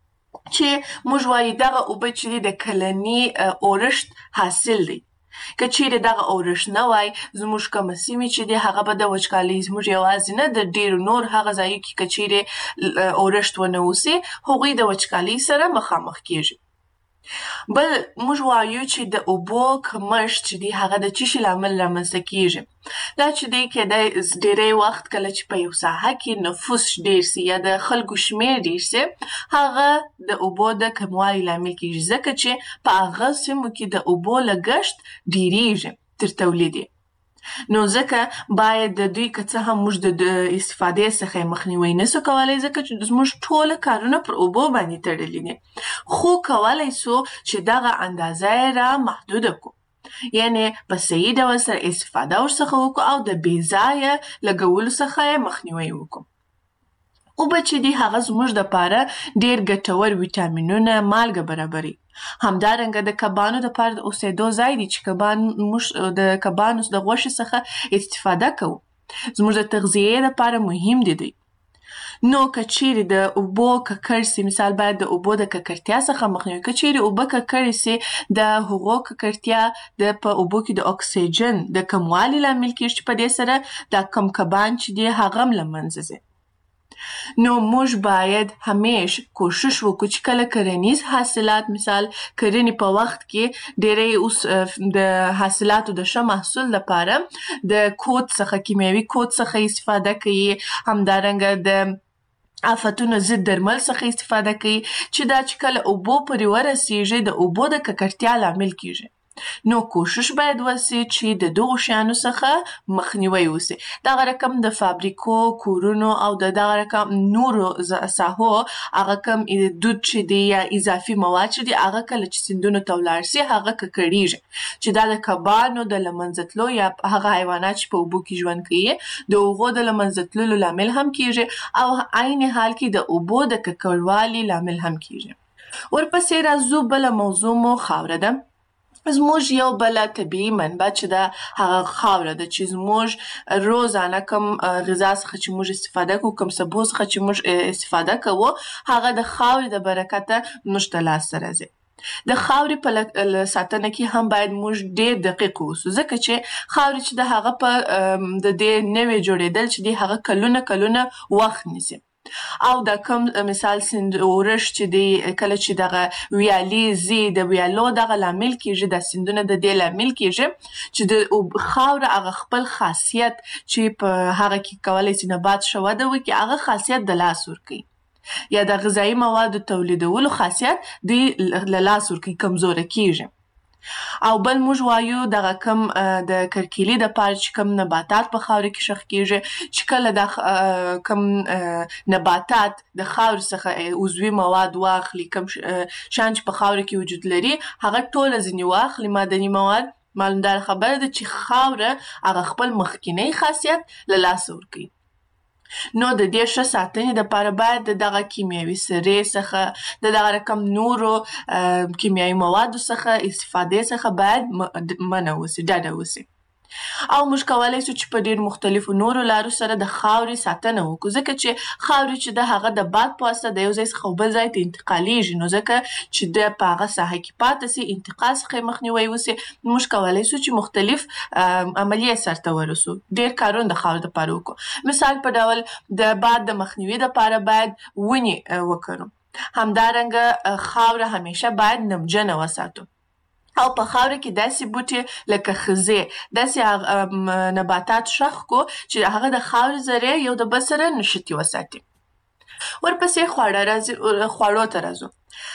چې موږ وایو دغه اوبه چې د کلني اورښت حاصل دی. که چیرې دغه اورښت نه وای، زموږ کومه سیمې چې دي هغه به د وچکالۍ، زموږ یوازې نه د ډیرو نور هغه ځایو کې که چیرې اورښت ونه اوسي، هغوی د وچکالۍ سره مخامخ کېږي. بل موږ وایو چې د اوبو کمښت چې دی هغه د څه شي لامل رامنځته کېږي. دا چې دی کېدای ډېری وخت کله چې په یو ساحه کې نفوس ډېر سي یا د خلکو شمېر ډېر سي، هغه د اوبو د کموالي لامل کېږي، ځکه چې په هغه سیمو کې د اوبو لګښت ډېرېږي تر تولید یې. نو ځکه باید د دوی که څه هم موږ د استفادې څخه مخنیوی نسو کولی، ځکه چې زموږ ټوله کارونه پر اوبو باندې تړلي دي، خو کولی سو چې دغه اندازه یې را محدوده کړو، یعنې په صحیح ډول سره استفاده ورڅخه وکړو او د بې ځایه لګولو څخه یې مخنیوی وکړو. اوبه چې دي هغه زموږ دپاره ډېر ګټور ویټامینونه، مالګه برابروي. همدارنګه د کبانو دپاره د اوسېدو ځای دی چې موږ د کبانو د غوښې څخه استفاده کوو، زموږ د تغذیې دپاره مهم دي دوی. نو که چیرې د اوبو ککړ سي، مثال باید د اوبو د ککړتیا څخه مخنیوی. که چیرې اوبه ککړې سي، د هغو ککړتیا د په اوبو کې د اکسیجن د کموالي لامل کېږي، چې په دې سره دا کم کبان چې دي هغه هم له منځه ځي. نو موږ باید همیش کوشش وکړو چې کله کرنیز حاصلات، مثال کرنې په وخت کې ډېری اوس د حاصلاتو د ښه محصول لپاره د کود څخه، کیمیاوي کود څخه استفاده کوي، همدارنګه د آفتونو ضد درمل څخه استفاده کوي، چې دا چې کله اوبو پورې ورسیږي د اوبو د ککړتیا لامل کېږي. نو کوشش باید وسی چې د دغو شیانو څخه مخنیوي وسی. دغه رقم د فابریکو، کورونو او دغه رقم نورو ساحو هغه کم دود چې دی یا اضافي مواد چې دی هغه کله چې سیندونو ته ولاړ سي هغه ککړیږي، چې دا د کبانو د له منځه تلو یا هغه حیوانات چې په اوبو کې ژوند کوي د هغو د له منځه تللو لامل هم کیږي او عین حال کې د اوبو د ککړوالي لامل هم کیږي. ورپسې راځو بله موضوع مو خاوره ده. زموږ یو بل طبیعي منبع چې ده هغه خاوره ده چې زموږ روزانه کم غذا څخه چې موږ استفاده کوو، کم سبو څخه چې موږ استفاده کوو، هغه د خاورې د برکته موږ ته لاسته راځي. د خاورې په ساتنه کې هم باید موږ ډېر دقیق اوسو، ځکه چې خاورې چې د هغه په د دې نوې جوړېدل چې دی هغه کلونه وخت نیسي. او د کوم مثال سیند اورش چې دی کله چې دغه ویالې زی د ویالو دغه لامل کیږي، د سیندونه د دې لامل کیږي چې د خاوره هغه خپل خاصیت چې په هغه کې کولای شي نبات ښه وده وکړي هغه خاصیت د لاس ورکوي، یا د غذایي موادو تولیدولو خاصیت دی له لاس ورکوي، کمزوره کیږي. او بل موږ وایو دغه کم د کرکیلي د پاره چې کم نباتات په خاوره کې شخ کیږي، چې کله د کم نباتات د خاورې څخه عضوي مواد واخلي، کم شان چې په خاوره کې وجود لري هغه ټوله ځینې واخلي معدني مواد، معلومدار خبره ده چې خاوره هغه خپل مخکینی خاصیت له لاسه ورکوي. نو د دې ښه ساتنې دپاره باید د دغه کیمیاوي سرې څخه د دغه رقم نورو کیمیاوي موادو څخه استفادې څخه باید منع وسي، ډډه وسي. او موږ کولی شو چې په ډېر مختلفو نورو لارو سره د خاورې ساتنه وکړو، ځکه چې خاورې چې د هغه د باد په واسطه د یو ځای څخه بل ځای ته انتقالیږي، نو ځکه چې د په هغه ساحه کې پاتې سي، انتقال څخه یې مخنیوی وسي، موږ کولی شو چې مختلف عملیې سرته ورسو، ډېر کارونه د خاورې دپاره وکړو. مثال په ډول د باد د مخنیوي دپاره باید ونې وکرو. همدارنګه خاوره همیشه باید نمجنه وساتو، او په خاوره کې داسې بوټي لکه خزې، داسې نباتات شخ کو چې هغه د خاورې ذرې یو د بل سره نښتي وساتي. ورپسې خوړو ته راځو.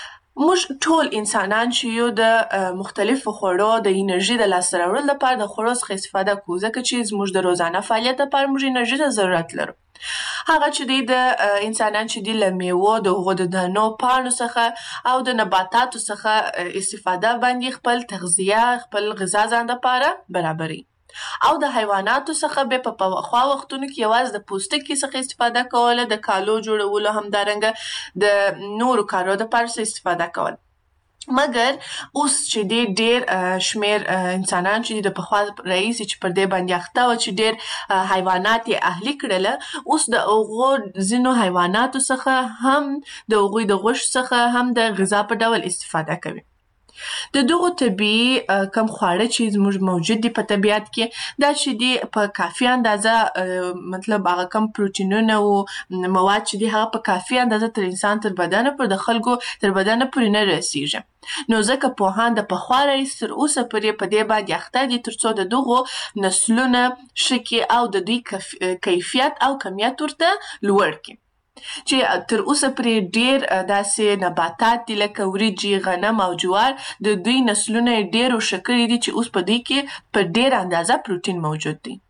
موږ ټول انسانان چې یو د مختلفو خوړو د انرژي د لاسته راوړلو لپاره د خوړو څخه استفاده کوو، ځکه چې زموږ د روزانه فعالیت لپاره موږ انرژي ته ضرورت لرو. هغه چې دی د انسانان چې دی له میوو، د هغو د دانو، پاڼو څخه او د نباتاتو څخه استفاده باندې خپل تغذیه، خپل غذا ځان دپاره برابروي. او د حیواناتو څخه بیا په پخوا وختونو کې یوازې د پوستکي څخه استفاده کوله، د کالو جوړولو، همدارنګه د نورو کارو دپاره استفاده کوله. مګر اوس چې دی ډېر شمیر انسانان چې د پخوا راهیسې چې پر دې باندې اخته وه چې ډېر حیوانات یې اهلي کړله، اوس د هغو ځینو حیواناتو څخه هم د هغوی د غوښو څخه هم د غذا په ډول استفاده کوي. د دغو طبیعي کم خواړه چې زموږ موجود دي په طبیعت کې، دا چې دي په کافي اندازه مطلب هغه کم پروټینونه او مواد چې دي هغه په کافي اندازه تر انسان تر بدنه پورې د خلکو تر بدنه پورې نه رسیږي. نو ځکه پوهان د پخوا راهیسې تر اوسه پورې په دې باندې اخته دي تر څو د دغو نسلونه ښه کړي او د دوی کیفیت او کمیت ورته لوړ کړي. چې تر اوسه پرې ډېر داسې نباتات دي لکه وریجې، غنم او جوار، د دوی نسلونه یې ډېر ښه کړي دي چې اوس په دوی کې په ډېره اندازه پروټین موجود دی.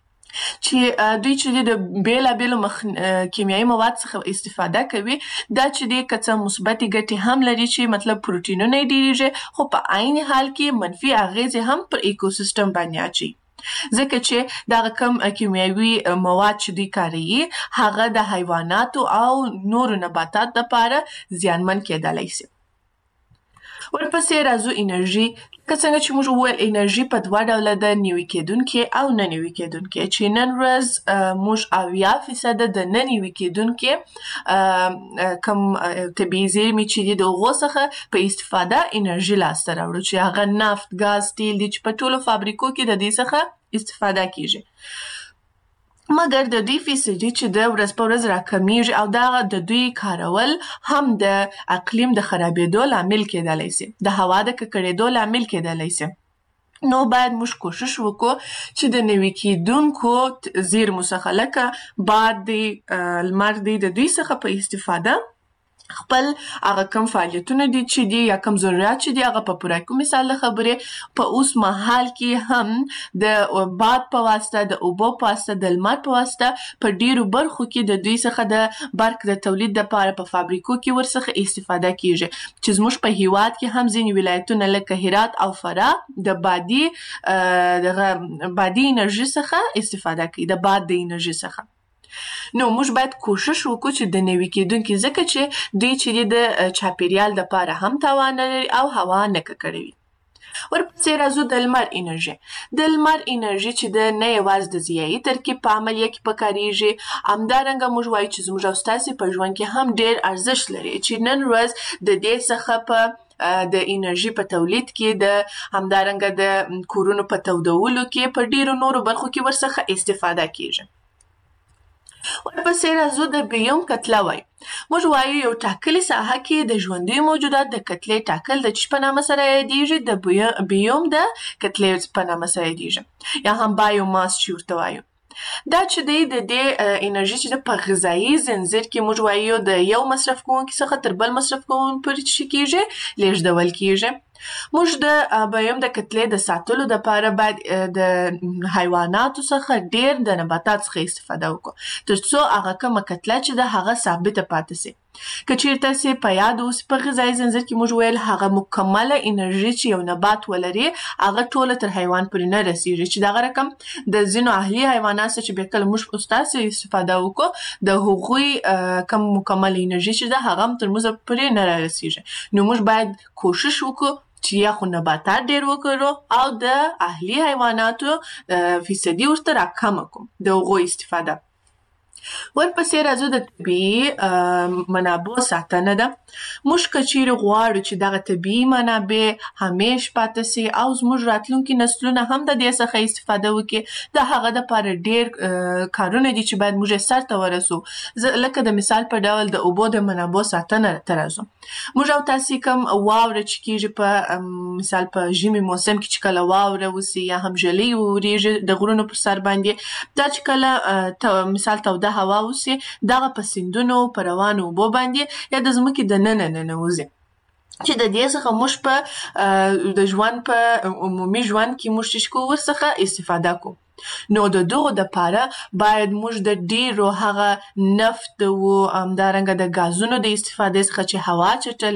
چې دوی چې د بیلابیلو کیمیاوي مواد څخه استفاده کوي، دا چې دی که څه مثبتې ګټې هم لري چې مطلب پروټینونه یې ډېرېږي، خو په عین حال کې منفي اغېزې هم پر ایکوسیستم باندې اچوي، ځکه چې دغه کم کیمیاوي مواد چې دوی کاروي هغه د حیواناتو او نورو نباتاتو دپاره زیانمن کېدلی شي. ورپسې راځو انرژي. که څنګه چې موږ وویل انرژي په دوه ډوله ده، نوي کېدونکې او نه نوي کېدونکې، چې نن ورځ موږ 80% د نه نوي کېدونکې کم طبیعي زیرمې چې دي د هغو څخه په استفاده انرژي لاسته راوړو، چې هغه نفت، ګاز، تیل دي چې په ټولو فابریکو کې د دې څخه استفاده کیږي. مګر د دوی فیصدي چې د ورځ په ورځ راکمیږي او دا د دوی کارول هم د اقلیم د خرابېدو لامل کېدلی شي، د هوا د ککړېدو لامل کېدلی شي. نو باید موږ کوشش وکړو چې د نوي کېدونکو زیرمو څخه لکه باد دی، لمر دی، د دوی څخه په استفاده خپل هغه کم فعالیتونه دي چې دي یا کم ضرورت چې دي هغه په پوره کوي. مثال د خبرې په اوس مهال کې هم د باد په واسطه، د اوبو په واسطه، د لمر په واسطه په ډیرو برخو کې د دوی څخه د برق د تولید لپاره په فابریکو کې ورڅخه استفاده کیږي چې زموږ په هیواد کې هم ځینې ولایتونه لکه هرات او فراه د بادي انرژي څخه استفاده کوي، د باد د انرژي څخه. نو موږ باید کوشش وکړو چې د نوي کېدونکي ځکه چې دوی چې د چاپیریال لپاره هم تاوان لري او هوا نه ککړوي. ورپسې راځو د لمر انرژي. د لمر انرژي چې د نه یوازې د ضیایي ترکیب په عملیه کې پکارېږي، همدارنګه موږ وایو چې زموږ او ستاسې په ژوند کې هم ډېر ارزښت لري چې نن ورځ د دې څخه په د انرژي په تولید کې د همدارنګه د کورونو په تودولو کې په ډېرو نورو برخو کې ورڅخه استفاده کیږي. ورپسې راځو د بیوم کتله وایو. موږ وایو یو ټاکلې ساحه کې د ژوندیو موجودات د کتلې ټاکل د چی په نامه سره یادیږي؟ د بیوم د کتلې په نامه سره یادیږي یا هم بایوماس چې ورته وایو. دا چې دی د دې انرژي چې په غذایي زنځیر کې موږ وایو د یو مصرف کوونکي څخه تر بل مصرف کوونکي پورې چې کیږي لیږدول کیږي. موږ د بیوم د کتلې د ساتلو لپاره باید د حیواناتو څخه ډیر د نباتات څخه استفاده وکړو ترڅو هغه کومه کتله چې د هغه ثابته پاتې شي. که چیرته سي په یاد اوس په غذایي زنځیر کې موږ ویل هغه مکمله انرژي چې یو نبات ولري هغه ټوله تر حیوان پورې نه رسیږي چې دغه رقم د ځینو اهلي حیوانات چې به کله موږ استاسې استفاده وکړو د هغوی کم مکمله انرژي چې ده هغه هم تر موږ پورې نه رسیږي. نو موږ باید کوشش وکړو چې یا خو نباتات ډیر وکړو او د اهلي حیواناتو فیصدي ورته راکمه کړو د هغوی استفاده. ورپسې راځو د طبیعي منابعو ساتنه ده. موږ که چیرې غواړو چې دغه طبیعي منابع همیش پاتې سي او زموږ راتلونکي نسلونه هم د دې څخه استفاده وکړي، د هغه دپاره ډیر کارونه دي چې باید موږ سرته ورسو. لکه د مثال په ډول د اوبو د منابعو ساتنه ته راځو. موږ او تاسې کوم واوره چې کیږي په مثال په ژمي موسم کې چې کله واوره وسي یا هم ژلۍ وورېږي د غرونو پر سر باندې، دا چې کله مثال توده هوا وسي دغه په سیندونو په روانو اوبو باندې یا د ځمکې دننه ننوځي چې د دې څخه موږ په د ژوند په عمومي ژوند کې موږ چې کوو ورڅخه استفاده کوو. نو د دغو دپاره باید موږ د ډیرو هغه نفت او همدارنګه د ګازونو د استفادې څخه چې هوا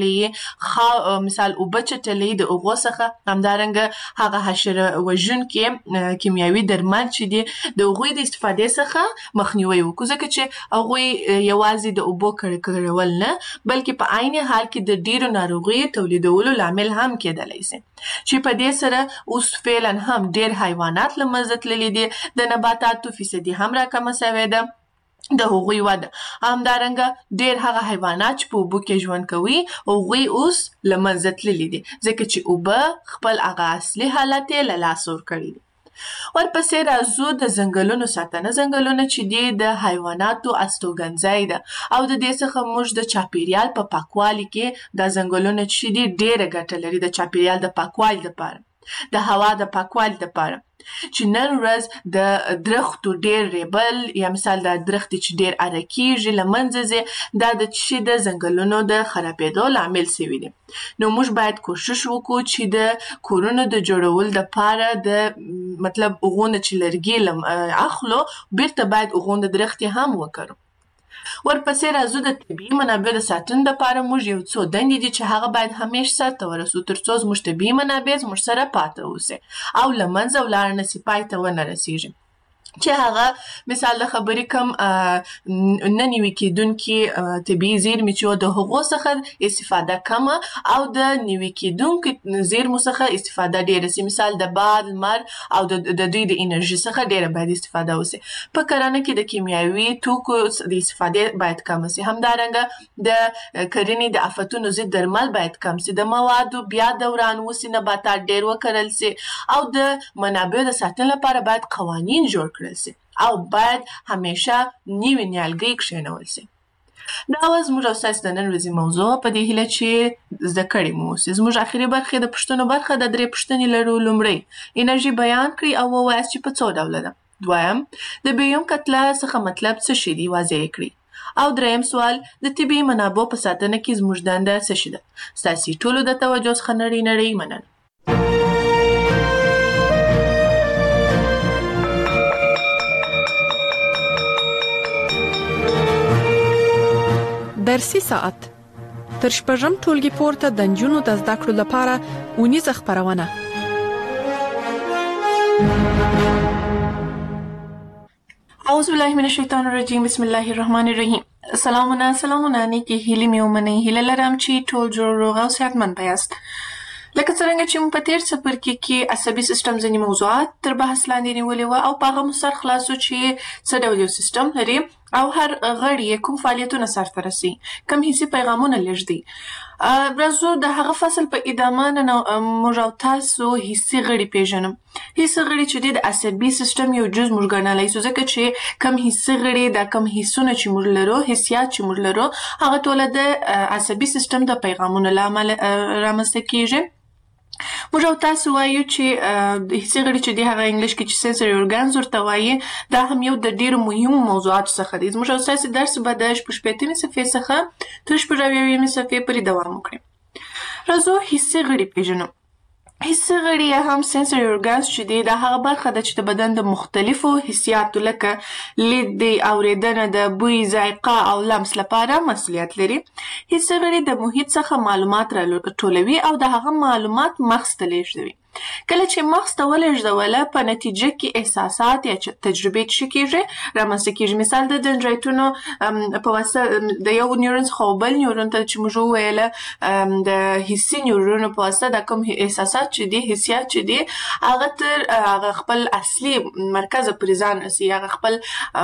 چټلې مثال اوبه چټلې د هغو څخه همدارنګه هغه حشره وژونکي کیمیاوي درمل چې دي د هغوی د استفادې څخه مخنیوی وکړو ځکه چې هغوی یوازې د اوبو کړول نه بلکې په عین حال کې د ډیرو ناروغیو تولیدولو لامل هم کېدلی سي چې په دې سره اوس فعلا هم ډیر حیوانات له منځه تللي دي، د نباتاتو فیصدي هم راکمه سوې ده د هغوی وده. همدارنګه ډیر هغه حیوانات چې په اوبو کې ژوند کوي هغوی اوس له منځه تللي دي ځکه چې اوبه خپل هغه اصلي حالت یې له لاسه ورکړی دي. ورپسې راځو د ځنګلونو ساتنه. ځنګلونه چې دي د حیواناتو استوګنځای ده او د دې څخه موږ د چاپیریال په پاکوالي کې د ځنګلونه چې دي ډیره ګټه لري د چاپیریال د پاکوالي لپاره، د هوا د پاکوالي لپاره. چې نن ورځ د درختو ډیر ریبل یا مثال د درخت چې ډیر اره کیږي له منځه ځي دا د چې د ځنګلونو د خرابېدو لامل سوي دي. نو موږ باید کوشش وکړو چې د کورونو د جوړولو دپاره د مطلب هغونه چې لرګي اخلو بیرته باید هغونه درختې هم وکړو. ورپسې راځو د طبیعي منابع د ساتنې لپاره موږ یو څو دندې دي چې هغه باید همیش سرته ورسو ترڅو زموږ طبیعي منابع زموږ سره پاتې اوسي او له منځه ولاړ نه سي، پای ته ونه رسیږي. چې هغه مثال د خبرې کم نه نوي کېدونکي طبیعي زیرمې چې د هغو څخه استفاده کمه او د نوي کېدونکو زیرمو څخه استفاده ډیره سي. مثال د باد، لمر او د دوی د انرژي څخه ډیره باید استفاده وسي. په کرنه کې د کیمیاوي توکو د استفادې باید کم سي. همدارنګه د کرنې د آفتونو ضد درمل باید کم سي. د موادو بیا دوران وسي، نباتات ډیر وکرل سي او د منابعو د ساتنې لپاره باید قوانین جوړ سي او باید همیشه نوي نیالګي کښېنول سي. دا وه زموږ او ستاسې د نن ورځې موضوع په دې هیله چې زده کړې مو اوسي. زموږ اخري برخې د پوښتنو برخه د 3 پوښتنې لرو. لومړی انرژي بیان کړئ او ووایاست چې په څو ډوله ده. دویم د بیوم کتله څخه مطلب څه شي دي واضح کړئ. او دریم سوال د طبي منابعو په ساتنه کې زموږ دنده څه شي ده؟ ستاسو ټولو د توجه څخه نړۍ مننه. درسي ساعت تر شپږم ټولګي پورته د نجونو د زده کړو لپاره اونیزه خپرونه. اعوذ بالله من الشیطان الرجیم. بسم الله الرحمن الرحیم. سلامونه نیکی هیلې مې ومنئ. هیله لرم چې ټول جوړ روغ او صحتمند یاست. لکه څرنګه چې موږ په تیر څپرکي کې عصبي سیستم ځینې موضوعات تر بحث لاندې نیولي وو او په هغه مو سر خلاصو چې څه ډول یو سیستم لري او هر غړی یې کوم فعالیتونه سرته رسوي، کوم حسي پیغامونه لېږدي. راځو د هغه فصل په ادامه نن موږ او تاسو حسي غړي پیژنم. حسي غړي چې د عصبي سیستم یو جز موږ ګڼلی شو، ځکه چې کوم حسي غړي دا کوم حسونه چې موږ لرو، حسیات چې موږ لرو، هغه ټوله د عصبي سیستم د پیغامونو له امله رامنځته کیږي. موږ او تاسو وایو چې د حسي غړي چې دی هغه انګلیش کې چې سنسوري اورګانز ورته وایي، دا هم یو د ډیرو مهمو موضوعاتو څخه دی. زموږ او تاسو درس به د 15 صفحې څخه تر 20 صفحې پورې دوام وکړي. راځو حسي غړي پیژنو. حسي غړي هم سنسوري اورګانز چې دی دا هغه برخه ده چې د بدن د مختلفو حسیاتو لکه لید، اورېدنه، د بوی، ذایقه او لمس لپاره مسؤلیت لري. حسي غړي د محیط څخه معلومات راټولوي او د هغه معلومات مغز ته لیږدوي. کله چې مغز ته ولېږدوله په نتیجه کې احساسات یا تجربې څه کېږي رامنځته کېږي. مثال د دندرایتونو په واسطه د یو نیورون څخه بل نیورون ته چې موږ وویله د حسي نیورونو په واسطه د کوم احساسات چې دي، حسیات چې دي، هغه خپل اصلي مرکز پرې ځان رسي، هغه خپل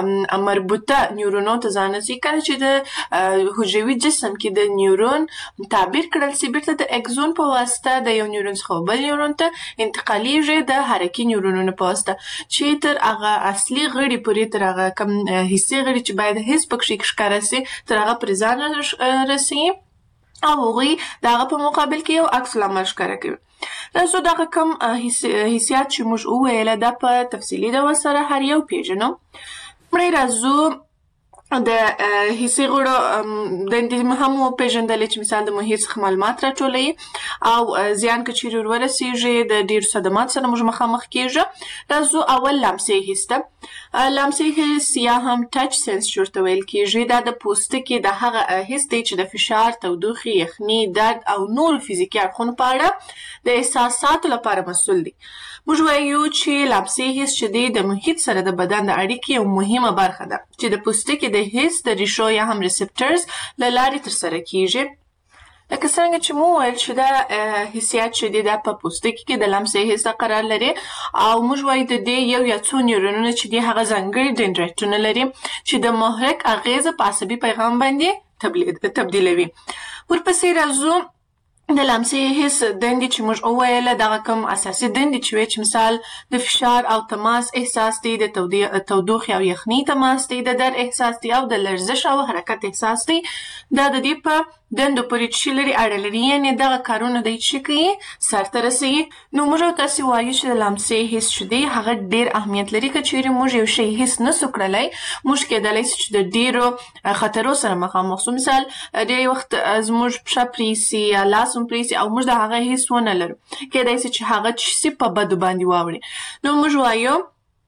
مربوطه نیورونو ته ځان رسي. کله چې د حجروي جسم کې د نیورون تعبیر کړل سي بیرته د اکزون په واسطه د یو نیورون څخه بل نیورون ته انتقالیږي د حرکي نیورونونو په واسطه چې تر هغه اصلي غړي پورې، تر هغه کوم حسي غړي چې باید حس پکې ښکاره سي، تر هغه پرې ځان رسي او هغوی د هغه په مقابل کې یو عکس العمل ښکاره کوي. راځو دغه کوم حسیات چې موږ وویله دا په تفصیلي ډول سره هر یو پیژنو. مړی راځو د حسي غړو دندې هم وپېژندلې چې مثال د محیط څخه معلومات راټولوي او زیان که چیرې ورورسېږي د ډېرو صدماتو سره موږ مخامخ کېږو. راځو اول لمسي حس ته. لمسي حس یا هم ټچ سنس چې ورته ویل کېږي دا د پوستکي د هغه حس دی چې د فشار، تودوخې، یخني، درد او نورو فزیکي اړخونو په اړه د احساساتو لپاره مسؤل دی. موږ وایو چې لمسي حس چې دی د محیط سره د بدن د اړیکې یو مهمه برخه ده چې د پوستکي د حس د ریشو یا هم ریسپټرز له لارې ترسره کیږي. لکه څنګه چې مو ویل چې دا حسیات چې دی دا په پوستکي کې د لمسي حس قرار لري او موږ وایو د دې یو یا څو نیورونونه چې دی هغه ځانګړي دندرایتونه لري چې د محرک اغیزه په عصبي پیغام باندې تبدیلوي. ورپسې راځو د لمسي حس دندې چې موږ وویله دغه کوم اساسي دندې چې وایي چې مثال د فشار او تماس احساس دی، د تودوخې او یخني تماس دی، د درد احساس دی او د لرزش او حرکت احساس دی. دا د دې په دندو پورې چې لري اړه لري، یعنې دغه کارونه دی چې کوي سرته رسوي. نو موږ او تاسې وایو چې د لمسي حس چې دی هغه ډېر اهمیت لري. که چیرې موږ یو شی حس نسو کړلی موږ کېدلی سي چې د ډېرو خطرو سره مخامخ سو. مثال ډېر وخت زموږ پښه پرېسي یا لاس هم پرېسي او موږ د هغه حس ونه لرو، کېدای سي چې هغه څه سي په بدو باندې واوړي. نو موږ وایو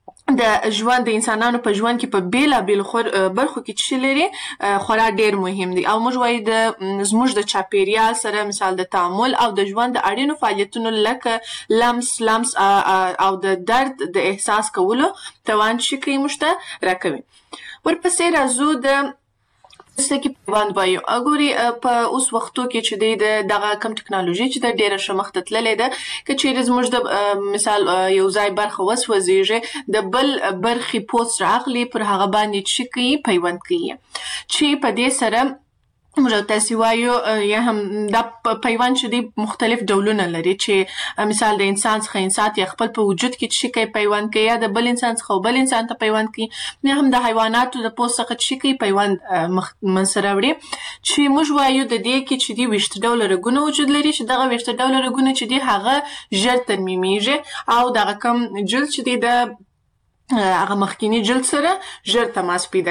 د ژوند د انسانانو په ژوند کې په بیلابیلو برخو کې چې لري خورا ډېر مهم دی او موږ وایو د زموږ د چاپیریال سره مثال د تعامل او د ژوند د اړینو فعالیتونو لکه لمس او د درد د احساس کولو توان چې کوي موږ ته راکوي. ورپسې راځو د پوستکي پیوند وایو. ګوري په اوس وختو کې چې دی دغه کم ټکنالوژي چې د ډېره ښه مخته تللې ده، که چیرې زموږ د مثال یو ځای برخه وسوځېږي د بل برخې پوست راغلي پر هغه باندې چې کوي پیوند کوي چې په دې سره موږ تاسې وایو یا هم دا پیوند چې دی مختلف ډولونه لري چې مثال د انسان څخه انسان یا خپل په وجود کې چې کوي پیوند کوي یا د بل انسان څخه بل انسان ته پیوند کوي یا هم د حیواناتو د پوست څخه چې کوي پیوند منځته راوړي چې موږ وایو د دې کې چې دی 20 ډوله رګونه وجود لري چې دغه 20 ډوله رګونه چې دی هغه ژر ترمیمیږي او دغه کم جلد چې دی د هغه مخکینی جلد سره ژر تماس پیدا کوي.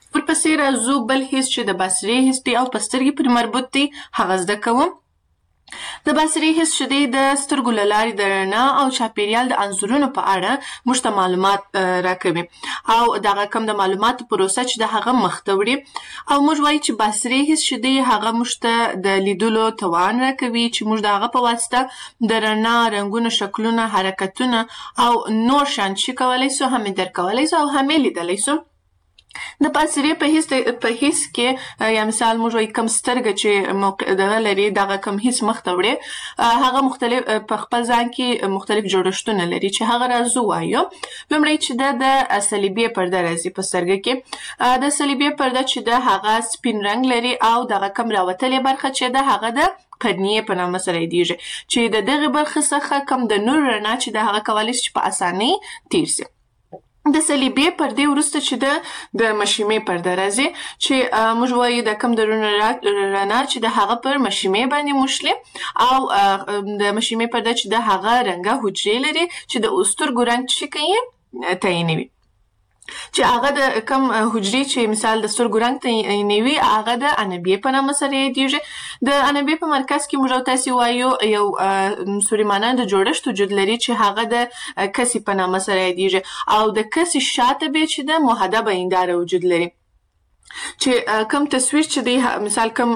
ورپسې راځو بل حس چې د بصري حس دی او په سترګې پورې مربوط دی هغه زده کوم. د بصري حس چې دی د سترګو له لارې د رڼا او چاپیریال د انځورونو په اړه موږ ته معلومات راکوي او دغه کوم د معلوماتو پروسه چې د هغه مخته وړي او موږ وایو چې بصري حس چې دی هغه موږ ته د لیدلو توان راکوي چې موږ د هغه په واسطه د رڼا، رنګونو، شکلونه، حرکتونه او نور شیان چې کولی سو هم درک کولی سو او هم لیدلی سو. د بصري په حس کې یا مثال موږ وایو کوم سترګه چې دغه لري دغه کوم حس مخته وړي هغه مختلف په خپل ځان کې مختلف جوړښتونه لري چې هغه راځو وایو. لومړی چې د صلیبي پرده راځي په سترګه کې. د صلیبي پرده چې د هغه سپین رنګ لري او دغه کوم راوتلې برخه چې د هغه د قرنیې په نامه سره یادیږي چې د دغه برخه څخه کوم د نور رڼا چې د هغه کولی شي په اسانۍ تیر سي. د صلیبي پردې وروسته چې د مشیمې پرده راځي چې موږ وایو د کوم د رڼا چې د هغه پر مشیمې باندې مشلي او د مشیمې پرده چې د هغه رنګه حجرې لري چې د سترګو رنګ چې کوي تعینوي چې هغه د کوم حجرې چې مثال د سترګو رنګ تعینوي هغه د عنبیې په نامه سره یادیږي. د عنبیې په مرکز کې موږ تاسې وایو یو سوریمانند جوړښت وجود لري چې هغه د کسي په نامه سره یادیږي او د کسي شاته به چې د محدبه هنداره وجود لري چې کوم تصویر چې دی مثال کوم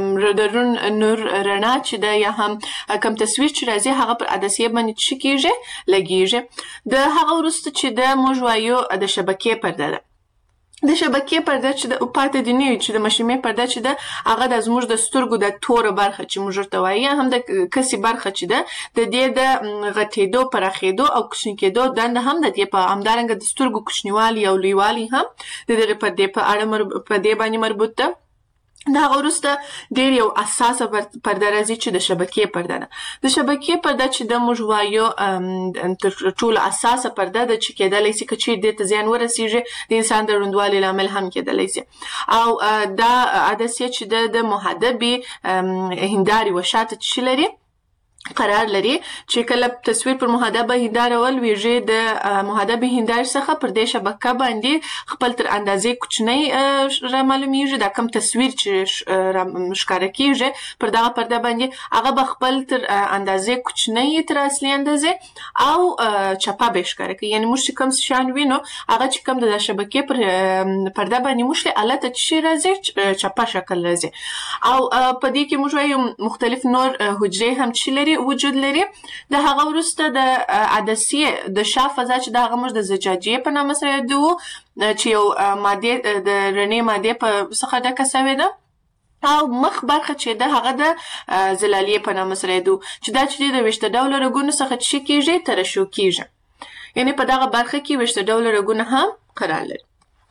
د نور رڼا چې دی یا هم کوم تصویر چې راځي هغه پر عدسیه باندې چې کېږي لګېږي. د هغه وروسته چې د موږ وایو د شبکې پرده ده. د شبکې پرده چې د پاتې دی نه چې د مشیمې پرده چې ده هغه د زموږ د سترګو د توره برخه چې موږ ورته وایو هم د کسي برخه چې ده د دې د غټېدو، پراخېدو او کوچني کېدو دنده هم د دې په همدارنګه د سترګو کوچنیوالي او لویوالي هم د دغې پردې په اړه په دې باندې مربوط ده. د هغه وروسته ډېر یو اساسه پرده راځي چې د شبکې پرده ده. د شبکې پرده چې د موږ وایو تر ټولو اساسه پرده ده چې کېدلی سي که چیرې دې ته زیان ورسېږي د انسان د ړندوالي لامل هم کېدلی سي او دا عدسیه چې د محدبې هندارې وشاته چې لري قرار لري چې کله تصویر پر محدبه هنداره ولویږي د محدبه هندارې څخه پر دې شبکه باندې خپل تر اندازې کوچنی معلومیږي دا کوم تصویر چې ښکاره کیږي پر دغه پرده باندې هغه به خپل تر اندازې کوچنی تر اصلي اندازې او چپه به ښکاره کوي. یعنې موږ چې کوم شیان وینو هغه چې کوم د شبکې پر پرده باندې موږ الته چې راځي چپه شکل راځي او په دې کې موږ وایو مختلف نور حجرې هم چې لري وجود لري. د هغه وروسته د عدسیې د شا فضا چې د هغه موږ د زجاجیې په نامه سره یادوو چې یو مادې د رڼې مادې په څخه ډکه سوې ده او مخ برخه چې ده هغه د زلالیې په نامه سره یادوو چې دا چې د ویشته ډوله رګونو څخه چې کېږي ترشح کېږي. یعنې په دغه برخه کې ویشته ډوله رګونه هم قرار لري.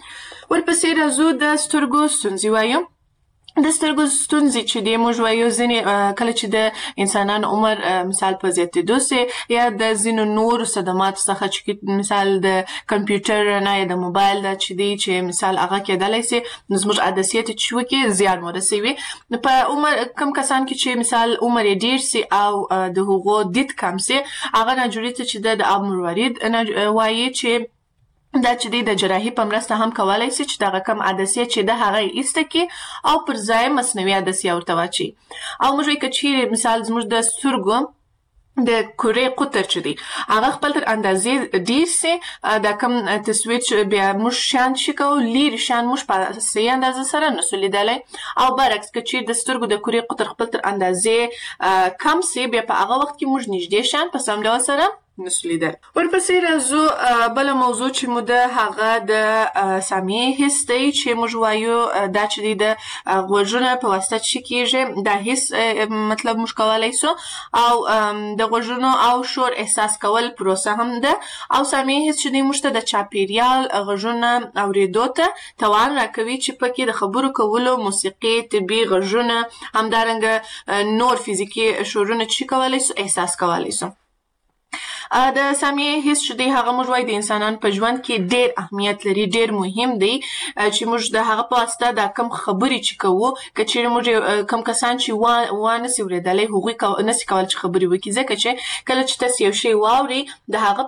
ورپسې راځو د سترګو ستونزې وایو. د سترګو ستونزې چې دی موږ وایو ځینې کله چې د انسانانو عمر مثال په زیاتېدو سي یا د ځینو نورو صدماتو څخه چې مثال د کمپیوټر رڼا یا د موبایل دا چې دی چې مثال هغه کېدلی سي نو زموږ عدسیې ته چې وکړي زیان ورسوي. په عمر کم کسان کې چې مثال عمر یې ډېر سي او د هغو دید کم سي هغه ناجوړي ته چې د اب مروارید وایي چې دا چې دی د جراحي په مرسته هم کولی سي چې دغه کم عدسیه چې د هغه یې ایسته کړي او پر ځای مصنوعي عدسیه ورته واچوي. او موږ وایو که چیرې مثال زموږ د سترګو د کورې قطر چې دی هغه خپل تر اندازې ډېر سي دا کم تصویر چې بیا موږ شیان چې کوو لیرې شیان موږ په صحیح اندازه سره نسو لیدلی او برعکس که چیرې د سترګو د کورې قطر خپل تر اندازې کم سي بیا په هغه وخت کې موږ نږدې شیان په سم ډول سره نسو لیدل. ورپسې راځو بله موضوع چې مو د هغه د سامعې حس دی چې موږ وایو دا چې دی د غوږونه په واسطه چې کېږي دا حس مطلب موږ کولی سو او د غوږونو او شور احساس کول پروسه هم ده او سامعې حس چې دی موږ ته د چاپیریال غږونه اورېدو ته توان راکوي چې پکې د خبرو کولو، موسیقي، طبي غږونه همدارنګه نور فزیکي شورونه چې کولی سو احساس کولی سو. د سامیې حس چې دی هغه موږ وایو د انسانانو په ژوند کې ډېر اهمیت لري، ډېر مهم دی چې موږ د هغه په واسطه دا کم خبرې چې کوو، که چیرې موږ کم کسان چې وانسي اورېدلی هغوی نسي کولی چې خبرې وکړي، ځکه چې کله چې تاسو یو شی واورئ د هغه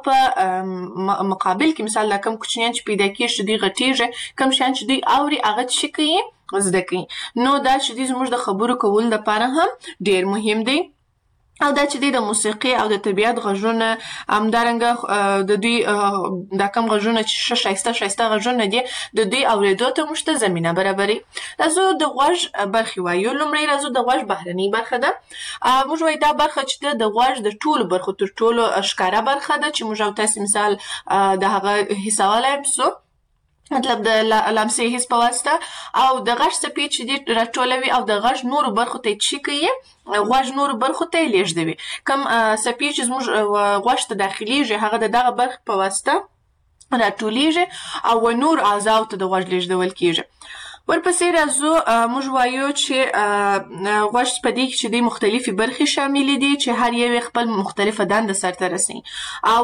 په مقابل کې مثال دا کم کوچنیان چې پیدا کېږي چې دوی غټېږي، کم شیان چې دوی اوري هغه څه کوي زده کوي. نو دا چې دی زموږ د خبرو کولو لپاره هم ډېر مهم دی. او دا چې دی د موسیقي او د طبیعت غږونه همدارنګه د دوی دا کم غږونه چې ښایسته غږونه دي د دوی اورېدو ته موږ ته زمینه برابروي. راځو د غوږ برخې وایو. لومړی راځو د غوږ بهرنۍ برخه ده. موږ وایو دا برخه چې ده د غوږ د ټولو برخو تر ټولو ښکاره برخه ده چې موږ او تاسې مثال د هغه حسولی سو، مطلب د لمسې حس په واسطه، او د غږ څپې چې دي راټولوي او د غږ نورو برخو ته یې کوي، غوږ نورو برخو ته یې لیږدوي. کوم څپې چې زموږ غوږ ته داخلیږي هغه د دغه برخې په واسطه راټولیږي او نور اعضاو ته د غوږ لیږدول کیږي. ورپسې راځو موږ وایو چې غوږ په دې کې چې دی مختلفې برخې شاملې دي چې هر یو خپل مختلفه دنده سرته رسوي. او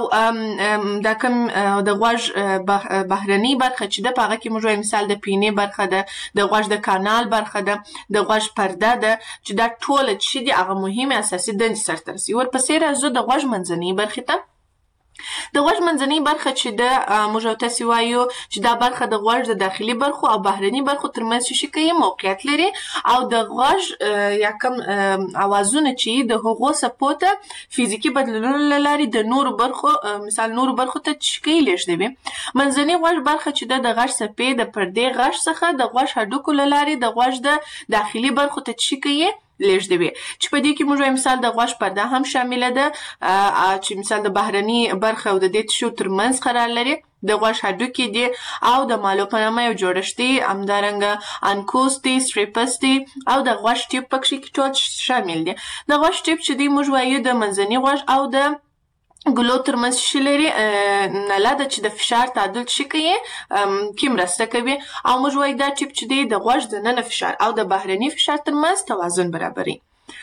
دا کوم د غوږ بهرنۍ برخه چې ده په هغه کې موږ وایو مثال د پینې برخه ده، د غوږ د کانال برخه ده، د غوږ پرده ده چې دا ټوله چې دي هغه مهمې اساسي دندې سرته رسوي. ورپسې راځو د غوږ منځنۍ برخې ته. د غوږ منځنۍ برخه چې ده موږ او تاسې وایو چې دا برخه د غوږ د داخلي برخو او بهرني برخو ترمنځ چې کوي موقعیت لري، او د غوږ یا کوم اوازونه چې د هغو څپو ته فزیکي بدلونونو له لارې د نورو برخو مثال نورو برخو ته چې کوي لیږدوي. منځنۍ غوږ برخه چې ده د غږ څپې د پردې غږ څخه د غوږ هډوکو له لارې د غوږ د داخلي برخو ته چې کوي لیږدوي، چې په دې کې موږ وایو مثال د غوږ پرده هم شامله ده چې مثال د بهرني برخه او د دې تشو ترمنځ قرار لري، د غوږ هډوکي دي او د مالو په نامه یو جوړښت دی، همدارنګه انکوس دی، ستریپس دی او د غوږ ټیپ پکې ټول شامل دي. د غوږ ټیپ چې دی موږ وایو د منځني غوږ او د ګلو ترمنځ شي لري نله ده چې د فشار تعادل شي کوي کې مرسته کوي، او موږ وایو دا ټیپ چې دی د غوږ د ننه فشار او د بهرني فشار ترمنځ توازن برابروي.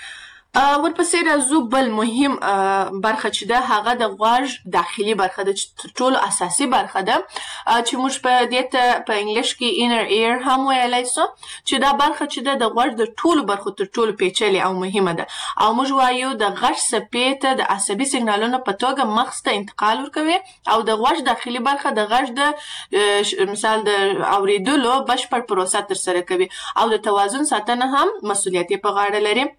ورپسې راځو بل مهم برخه چې ده هغه د غوږ داخلي برخه ده چې تر ټولو اساسي برخه ده چې موږ په دې ته په انګلیش کې inner ear هم ویلی سو، چې دا برخه چې ده د غوږ د ټولو برخو تر ټولو پیچلې او مهمه ده، او موږ وایو د غږ څپې ته د عصبي سیګنالونو په توګه مغز ته انتقال ورکوي، او د غوږ داخلي برخه د غږ د مثال د اورېدلو بشپړ پروسه ترسره کوي، او د توازن ساتنه هم مسؤلیت یې په غاړه لري.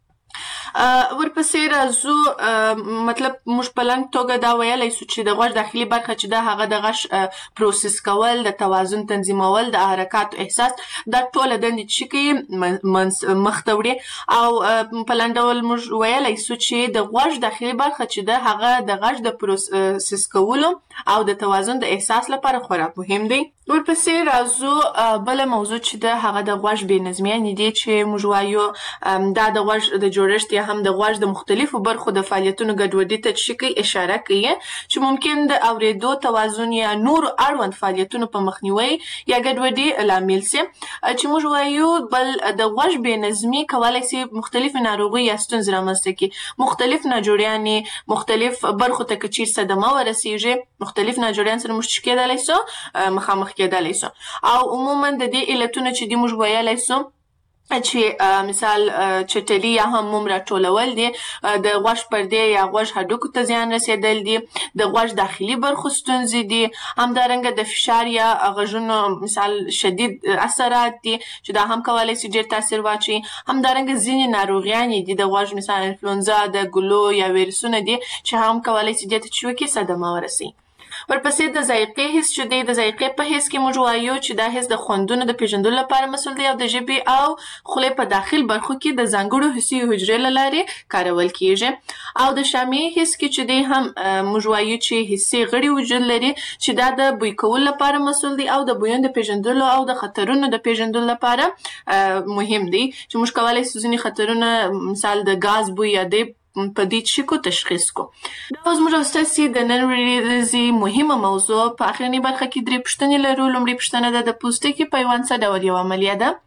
ورپسې راځو مطلب موږ په لنډ توګه دا ویلی سو چې د غوږ داخلي برخه چې ده هغه د غږ پروسس کول، د توازن تنظیمول، د حرکاتو احساس، دا ټوله دندې چې کوي مخته وړي، او په لنډ ډول موږ ویلی سو چې د غوږ داخلي برخه چې ده هغه د غږ د پروسس کولو او د توازن د احساس لپاره خورا مهم دی. ورپسې راځو بله موضوع چې ده هغه د غوږ بې نظمیانې دي چې موږ وایو دا د غوږ د جوړښت یا هم د غوږ د مختلفو برخو د فعالیتونو ګډوډي ته چې کوي اشاره کوي، چې ممکن د اورېدو توازن یا نورو اړوند فعالیتونو په مخنیوي یا ګډوډي لامل سي، چې موږ وایو بل د غوږ بې نظمي کولی سي مختلفې ناروغۍ یا ستونزې رامنځته کړي، مختلف ناجوړیانې مختلف برخو ته که چیرې صدمه ورسیږي، مختلف ناجوړیان سره موږ کېدلی سو مخامخ کېدلی سو، او عموما د دې علتونه چې دي موږ ویلی سو چې مثال چټلي یا هم موم راټولول دي، د غوږ پردې یا غوږ هډوکو ته زیان رسېدل دي، د غوږ داخلي برخو ستونزې دي، همدارنګه د فشار یا غږونو مثال شدید اثرات دي چې دا هم کولی سي ډېر تاثیر واچوي، همدارنګه ځینې ناروغیانې دي د غوږ مثال انفلونزا، د ګلو یا ویروسونه دي چې هم کولی سي دې ته چې وکړي صدمه ورسوي. ورپسې د ذایقې حس چې دی، د ذایقې په حس کې موږ وایو چې دا حس د خوندونو د پیژندلو لپاره مسؤل دی، او د ژبې او خولې په داخل برخو کې د ځانګړو حسي حجرې له لارې کارول کیږي. او د شامعې حس کې چې دی هم موږ وایو چې حسي غړي وجود لري چې دا د بوی کولو لپاره مسؤل دی، او د بویونو د پیژندلو او د خطرونو د پیژندلو لپاره مهم دی، چې موږ کولی سو ځینې خطرونه مثال د ګاز بوی یا د په دې چې کو تشخیص کو. دا اوس موږ ستاسې د نن ورځې مهمه موضوع په اخرنۍ برخه کې 3 پوښتنې لرو. لومړۍ پوښتنه ده د پوستکي پیوند څه ډول یو عملیه ده؟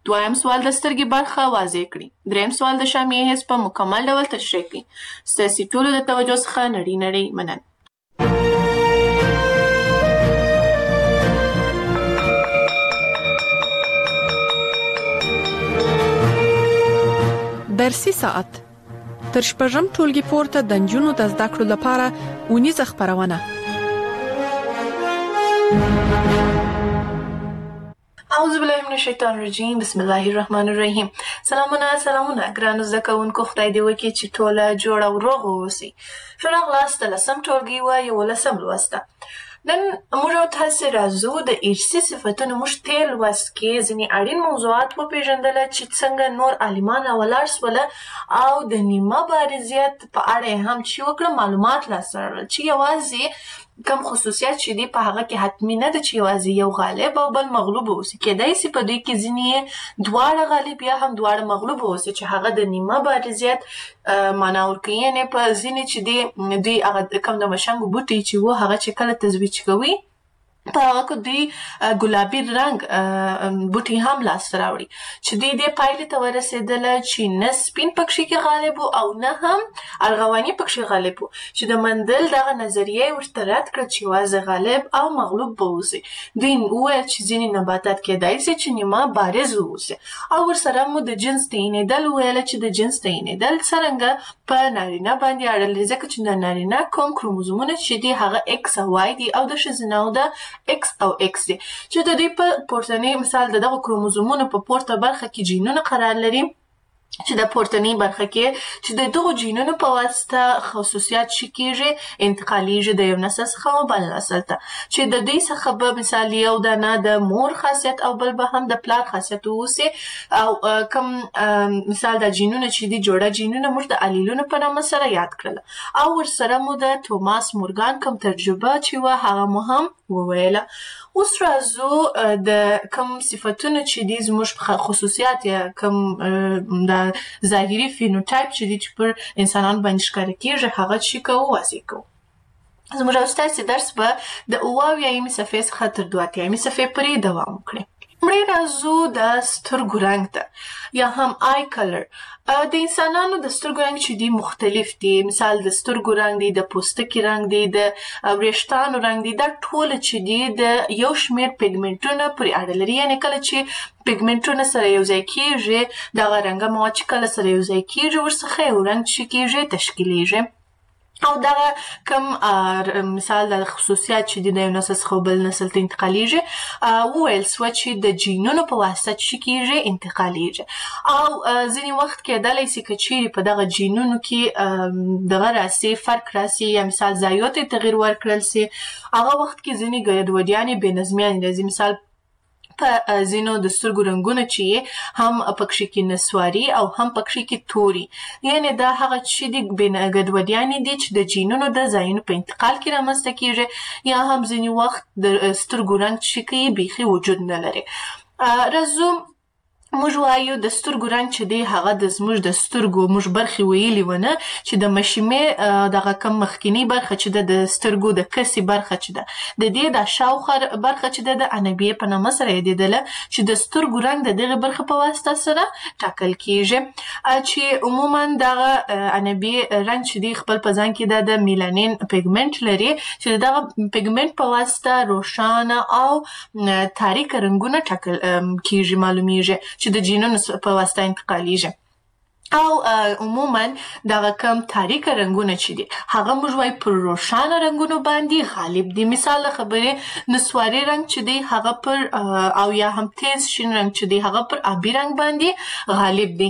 دویم سوال د سترګې برخه واضح کړي. دریم سوال د شامیې حس په مکمل ډول تشریح کړي. ستاسې ټولو د توجه څخه نړۍ مننه. درسي ساعت تر شپږم ټولګي پورته د نجونو د زده کړو لپاره اونیزه خپرونه. اعوذ بالله من الشیطان الرجیم. بسم الله الرحمن الرحیم. سلامونه ګرانو زده کوونکو، خدای دې وکړي چې ټوله جوړ او روغ واوسئ. ښه راغلاست د 10م ټولګي و 11م لوست. نن موږ تاسو راځو د ارثي صفتونو موږ تیر لوست کې ځینې اړین موضوعات وپېژندل چې څنګه نور عالمان راولاړ سول او د نیمه بارزیت په اړه هم چې وکړه معلومات لاسته راوړل چې یوازې کم خصوصیات چې دي په هغه کې حتمی نه ده چې یوازې یو غالب او بل مغلوب اوسي. کېدای سي په دوی کې ځینې دواړه غالب یا هم دواړه مغلوب اوسي چې هغه د نیمه بارزیت معنا ورکوي. یعنې په ځینې چې دوی هغه کم د مشنګو بوټي چې و هغه چې کله تزویج کوي په هغه کې دوی ګلابي رنګ بوټي هم لاسته راوړي چې دوی دې پایلې ته ورسېدله چې نه سپین پکښې کې غالب او نه هم ارغواني پکښې غالب و چې د مندل دغه نظریه ورته رد کړه چې یوازې غالب او مغلوب به اوسي. دوی وویل چې ځینې نباتات کېدای سي چې نیمه بارز واوسي او ورسره مو د جنس تعینېدل وویله چې د جنس تعینېدل څرنګه په نارینه باندې اړه لري ځکه چې د نارینه کوم کروموزومونه چې دي هغه ایکس او وای دي او د ښځینه‌و د X او X دي چې د دوی په پورتنی مثال دغه کروموزومونو په پورته برخه کې جینونه قرار لري چې د پورتنی برخه کې چې د دغو جینونو په واسطه خصوصیات شي کېږي انتقالیږي د یو نسل څخه بل نسل ته چې د دوی څخه به مثال یو دانه د مور خاصیت او بل به هم د پلار خاصیت اوسي او کم مثال د جینونو چې دي جوړه جینونه موږ د الیلونو په نامه سره یاد کړل او ورسره مو د توماس مورګان کوم تجربه چې و هغه مو هم وویله. اوس راځو د کم صفتونو چې دي زموږ خصوصیات یا کم د ظاهري فینوټایپ چې دي چې پر انسانانو باندې ښکاره کېږي هغه چې کوو واضح کوو. زموږ ستاسې درس به د اویایمې صفحې څخه تر 82یمې صفحې پورې دوام وکړي. مړی راځو د سترګو رنګ ته یا هم آی کلر. د انسانانو د سترګو رنګ چې دي مختلف دي. مثال د سترګو رنګ دی، د پوستکي رنګ دی، د وریښتانو رنګ دی. دا ټول چې دي د یو شمېر پیګمنټونه پورې اړه لري. یعنې کله چې پیګمنټونه سره یو ځای کېږي دغه رنګه مواد چې کله سره یو ځای کېږي ورڅخه یو رنګ چې کېږي تشکیلیږي او دغه کم مثال د خصوصیات چې د یو نسل څخه بل نسل ته انتقالیږي وویل سوه چې د جینونو په واسطه چې کېږي انتقالیږي او ځینې وخت کېدلی سي که چیرې په دغه جینونو کې دغه راسي فرق راسي یا مثال ځایو ته تغیر ورکړل سي هغه وخت کې ځینې ګډوډیانې بې نظمیانې راځي. مثال په ځینو د سترګو رنګونه چې هم پکښې کې نسواري او هم پکښې کې توري یعنې دا هغه چې دي ګډوډیانې دي چې د جینونو د ځایونو په انتقال کې رامنځته کېږي یا هم ځینې وخت د سترګو رنګ چې کوي بیخي وجود نه لري. راځو موږ وایو د سترګو رنګ چې دی هغه د زموږ د سترګو موږ برخې ویلي ونه چې د مشیمې دغه کم مخکینی برخه چې د سترګو د کسي برخه چې ده د دې د شاوخوا برخه چې د عنبیې په نامه سره یادېدله چې د سترګو رنګ د دغه برخه په واسطه سره ټاکل کېږي چې عموما دغه عنبیې رنګ چې دی خپل په ځان کې د میلانین پیګمنټ لري چې دغه پیګمنټ په واسطه روښانه او تاریکه رنګونه ټاکل کېږي معلومیږي چې د جینونو په واسطه انتقالیږي او عموما دغه کم تاریکه رنګونه چې دي هغه موږ وایو پر روښانه رنګونو باندې غالب دي. مثال خبرې نسواري رنګ چې دی هغه پر او یا هم تیز شین رنګ چې دی هغه پر آبي رنګ باندې غالب دي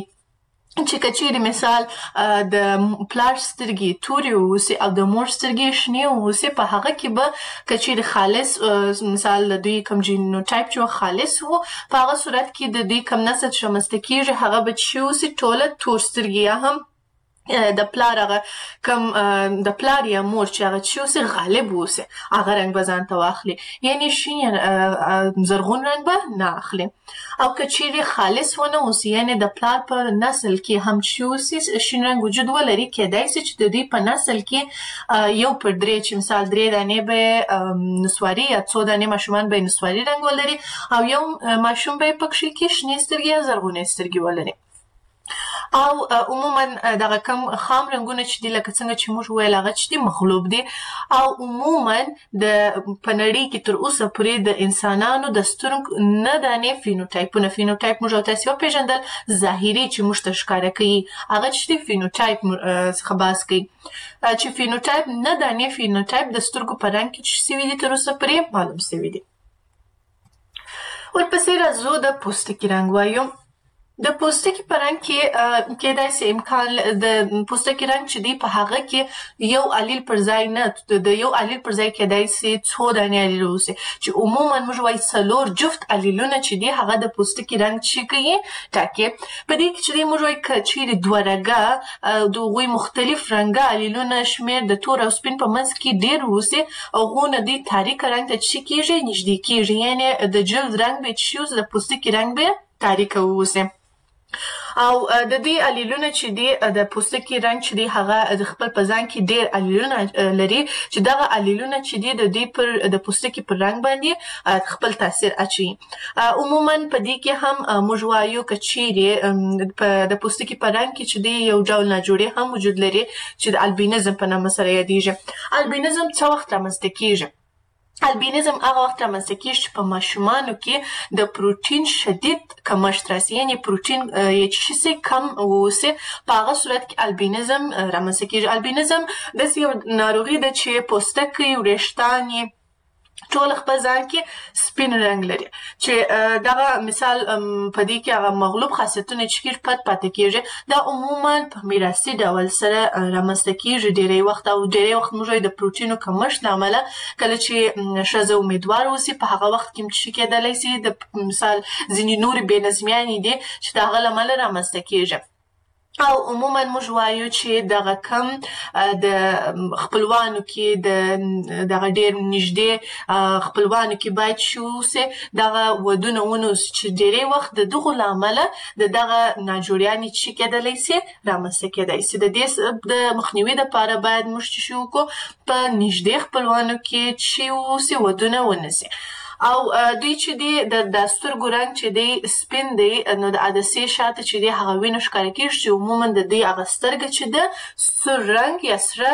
چې کچېرې مثال د پلار سترګې تورې واوسي او د مور سترګې شنې واوسي په هغه کې به کچېرې خالص مثال د دوی کوم جینوټایپ چې خالص وو په هغه صورت کې د دوی کوم نسل چې رامنځته کېږي هغه به چې اوسي ټوله تور سترګې یا هم د پلار هغه کم د پلار یا مور چې هغه چې اوسه غالب اوسه هغه رنګ به ځان ته واخلي یعنی شین زرغون رنګ به نه اخلي او که چیرې خالص ونه اوسي یعنی د پلار په نسل کې هم چې اوسي شین رنګ وجود ولري کېدای شي چې د دوی په نسل کې یو پر درې چې مثال 3 دانې به نسواري یا 2 دانې ماشومان به نسواري رنګ ولري او یو ماشوم به پکې کې شنې سترګې یا زرغونې سترګې ولري او عموما دغه کم خام رنگونه چې دي لکه څنګه چې موږ ویل هغه چې دي مغلوب دي او عموما د پنړی کې تر اوسه پورې د انسانانو د سترګو نه دانې فینوټایپونه فینوټایپ موږ تاسو پیژندل ظاهري چې موږ ته ښکاره کوي هغه چې دي فینوټایپ څخه بحث کوي چې فینوټایپ نه دانې فینوټایپ د سترګو په رنګ کې چې سوي دي تر اوسه پورې معلوم سوي دي ورپسې راځو د پوستکي رنګ وایو د پوستکي په رنګ کې کېدای شي امکان د پوستکي رنګ چې دی په هغه کې یو الیل پر ځای نه د یو الیل پر ځای کېدای شي 2 دانې الیل اوسي چې عموما موږ وایي 4 جفت الیلونه چې دی هغه د پوستکي رنګ چې کوي ټاکي په دې کې چې موږ وایي چې د دوه رنګه د غوي مختلف رنګه الیلونه شمیر د تور او سپین په منځ کې ډیر اوسي او غونه دی تاریک رنګ ته چې کېږي نږدې کېږي یعنی د جلد رنګ به چې د پوستکي رنګ به تاریک اوسي او د دې الیلونه چې دی د پوستکي رنګ چې دی هغه د خپل په ځان کې ډېر الیلونه لري چې دغه الیلونه چې دی د دې پر د پوستکي پر رنګ باندې خپل تاثیر اچوي عموما په دې کې هم موږ وایو کچېری د پوستکي په رنګ کې چې دی یو ډول ناجوړي هم وجود لري چې د البینزم په نامه سره یادېږي البینزم څه وخت رامنځته کېږي البینزم هغه وخت رامنځته کېږي چې په ماشومانو کې د پروتین شدید کمښت راسي یعنی پروتین چې کم اوسي په هغه صورت کې البینزم رامنځته کېږي البینزم داسې یو ناروغي ده چې پوستکی وریښتان ټول خپل ځان کې سپین رنګ لري چې دغه مثال په دې کې هغه مغلوب خاصیتونه چې پاتې کېږي دا عموما په میراثي ډول سره رامنځته کېږي ډېری وخت او ډېری وخت موږ د پروتینو کمښت له امله کله چې ښځه امیدوار اوسي په هغه وخت کې چې کېدلی شي د مثال ځینې نورې بې نظمیانې دي چې د هغه له امله رامنځته کېږي او عموما موږ وایو چې دغه کم د خپلوانو کې دغه ډېر نږدې خپلوانو کې باید شوسي دغه ودونه ونوسي چې ډېری وخت د دغو له امله دغه ناجوړیانې چې کېدلی شي رامنځته کېدای شي د دې د مخنیوي دپاره باید موږ چې وکړو په نږدې خپلوانو کې چې اوسي ودونه ونیسي او دوی چې دی د سترګو رنګ چې دی سپین دی نو د عدسې شاته چې دی هغه وینه ښکاره کېږي چې عموما د دې هغه سترګه چې ده سور رنګ یا سره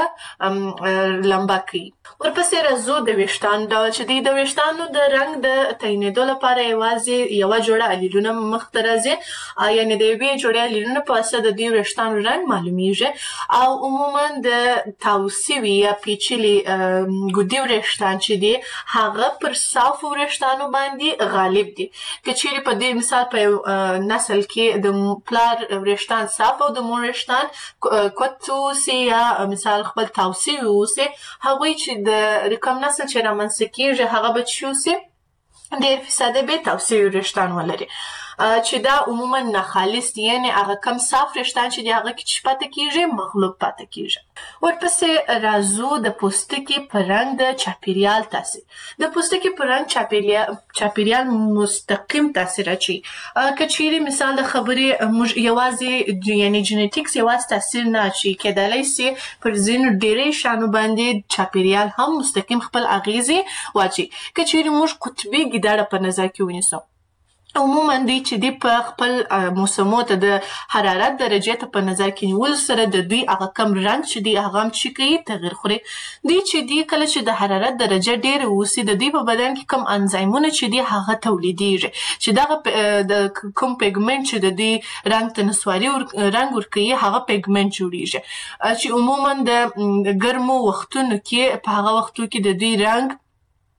لمبه کوي ورپسې راځو د ویښتانو ډول چې دی د ویښتانو د رنګ د تعینېدو لپاره یوازې یوه جوړه الیلونه مخته راځي یعنې د یوې جوړې الیلونه په واسطه د دې ویښتانو رنګ معلومیږي او عموما د تاو سوي یا پیچلي ګودي وریښتان چې دی هغه پر صافو وریښتانو باندې غالب دي که چیرې په دې مثال په نسل کې د پلار وریښتان صاف او د مور وریښتان کوت اوسي یا مثال خپل تاو سوي اوسي هغوی چې د کوم نسل چې رامنځته کېږي هغه به چې اوسي ډېر فیصده به تاو سوي وریښتان ولري چې دا عموما ناخالص دي یعنې هغه کم صاف وریښتان چې دي هغه کې چې پاتې کېږي مغلوب پاتې کېږي ورپسې راځو د پوستکي په رنګ د چاپیریال تاثیر د پوستکي په رنګ چاپیریال مستقیم تاثیر اچوي که چیرې مثال د خبرې موږ یوازې یعنې جینیټیکس یوازې تاثیر نه اچوي کېدلی شي پر ځینو ډېری شیانو باندې چاپیریال هم مستقیم خپل اغیزې واچوي که چیرې موږ قطبي ګیدړه په نظر کې ونیسو عموما دوی چې دی په خپل موسمو ته د حرارت درجې ته په نظر کې نیول سره د دوی هغه کم رنګ چې دی هغه هم چې کوي تغیر خوري دوی چې دی کله چې د حرارت درجه ډېره اوسي د دوی په بدن کې کم انزایمونه چې دی هغه تولیدېږي چې دغه د کوم پیګمنټ چې د دوی رنګ ته نسواري رنګ ورکوي هغه پیګمنټ جوړېږي چې عموما د ګرمو وختونو کې په هغه وختو کې د دوی رنګ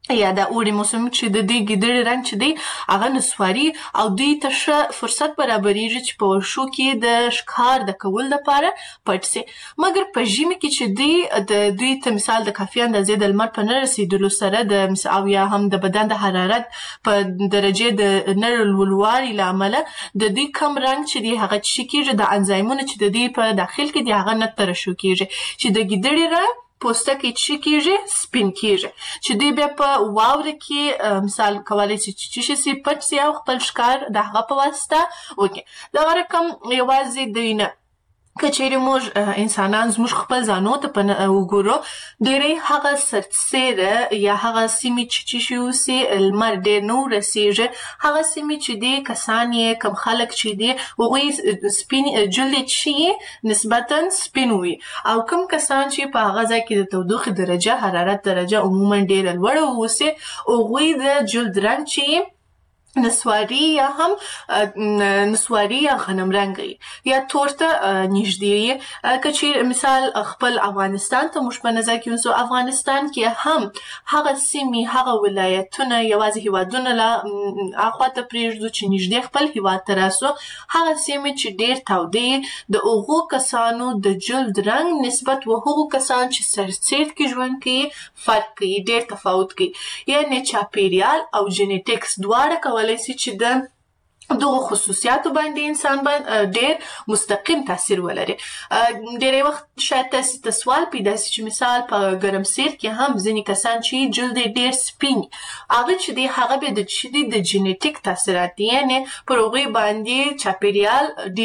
یا د اوړي موسم چې د دې ګیدړې رنګ چې دی هغه نسواري او دوی ته ښه فرصت برابرېږي چې په ورشو کې د ښکار د کولو لپاره پټ سي. مګر په ژمي کې چې دوی ته مثال د کافي اندازې د لمر په نه رسېدلو سره او یا هم د بدن د حرارت په درجې د نه لوړوالي له امله د دوی کم رنګ چې دی هغه څه کېږي د انزایمونو چې د دوی په داخل کې دی هغه نه ترشح کېږي چې د ګیدړې رنګ پوستکی څه کېږي سپین کېږي چې دوی بیا په واوره کې مثال کولی شي چې شي پټ سي او خپل ښکار د هغه په واسطه وکړي. دغه رقم یوازې دوی نه که چیرې موږ انسانان زموږ خپل ځانو ته وګورو ډېری هغه سرتسیره یا هغه سیمې چې شي اوسي لمر ډېر نه ورسېږي هغه سیمې چې دي کسان یې کم خلک چې دي هغوی سپین جلد یې چې نسبتا سپین وي او کم کسان چې په هغه ځای کې د تودوخې درجه حرارت درجه عموما ډېره لوړه واوسي هغوی د جلد رنګ چې نسواري یا هم نسواري یا غنم رنګي یا تور ته نږدې که چې مثال خپل افغانستان ته موږ په نظر کې ونیسو افغانستان کې هم هغه سیمې هغه ولایتونه یوازې هیوادونه له اخوا ته پرېږدو چې نږدې خپل هیواد ته راسو هغه سیمې چې ډېر تودې د هغو کسانو د جلد رنګ نسبت و هغو کسان چې سرسید کې ژوند کوي فرق کوي ډېر تفاوت کوي یعنې چاپیریال او جینیټکس دواړه کولی شي چې د دغه خصوصیاتو باندې انسان باندې ډېر مستقیم تاثیر ولري. ډېری وخت شاید تاسو ته سوال پیدا شي چې مثال په ګرمسیر کې هم ځینې کسان چې جلد ډېر سپین هغه چې دی هغه به د جینیټیک تاثیرات یعنې پر هغوی باندې چاپیریال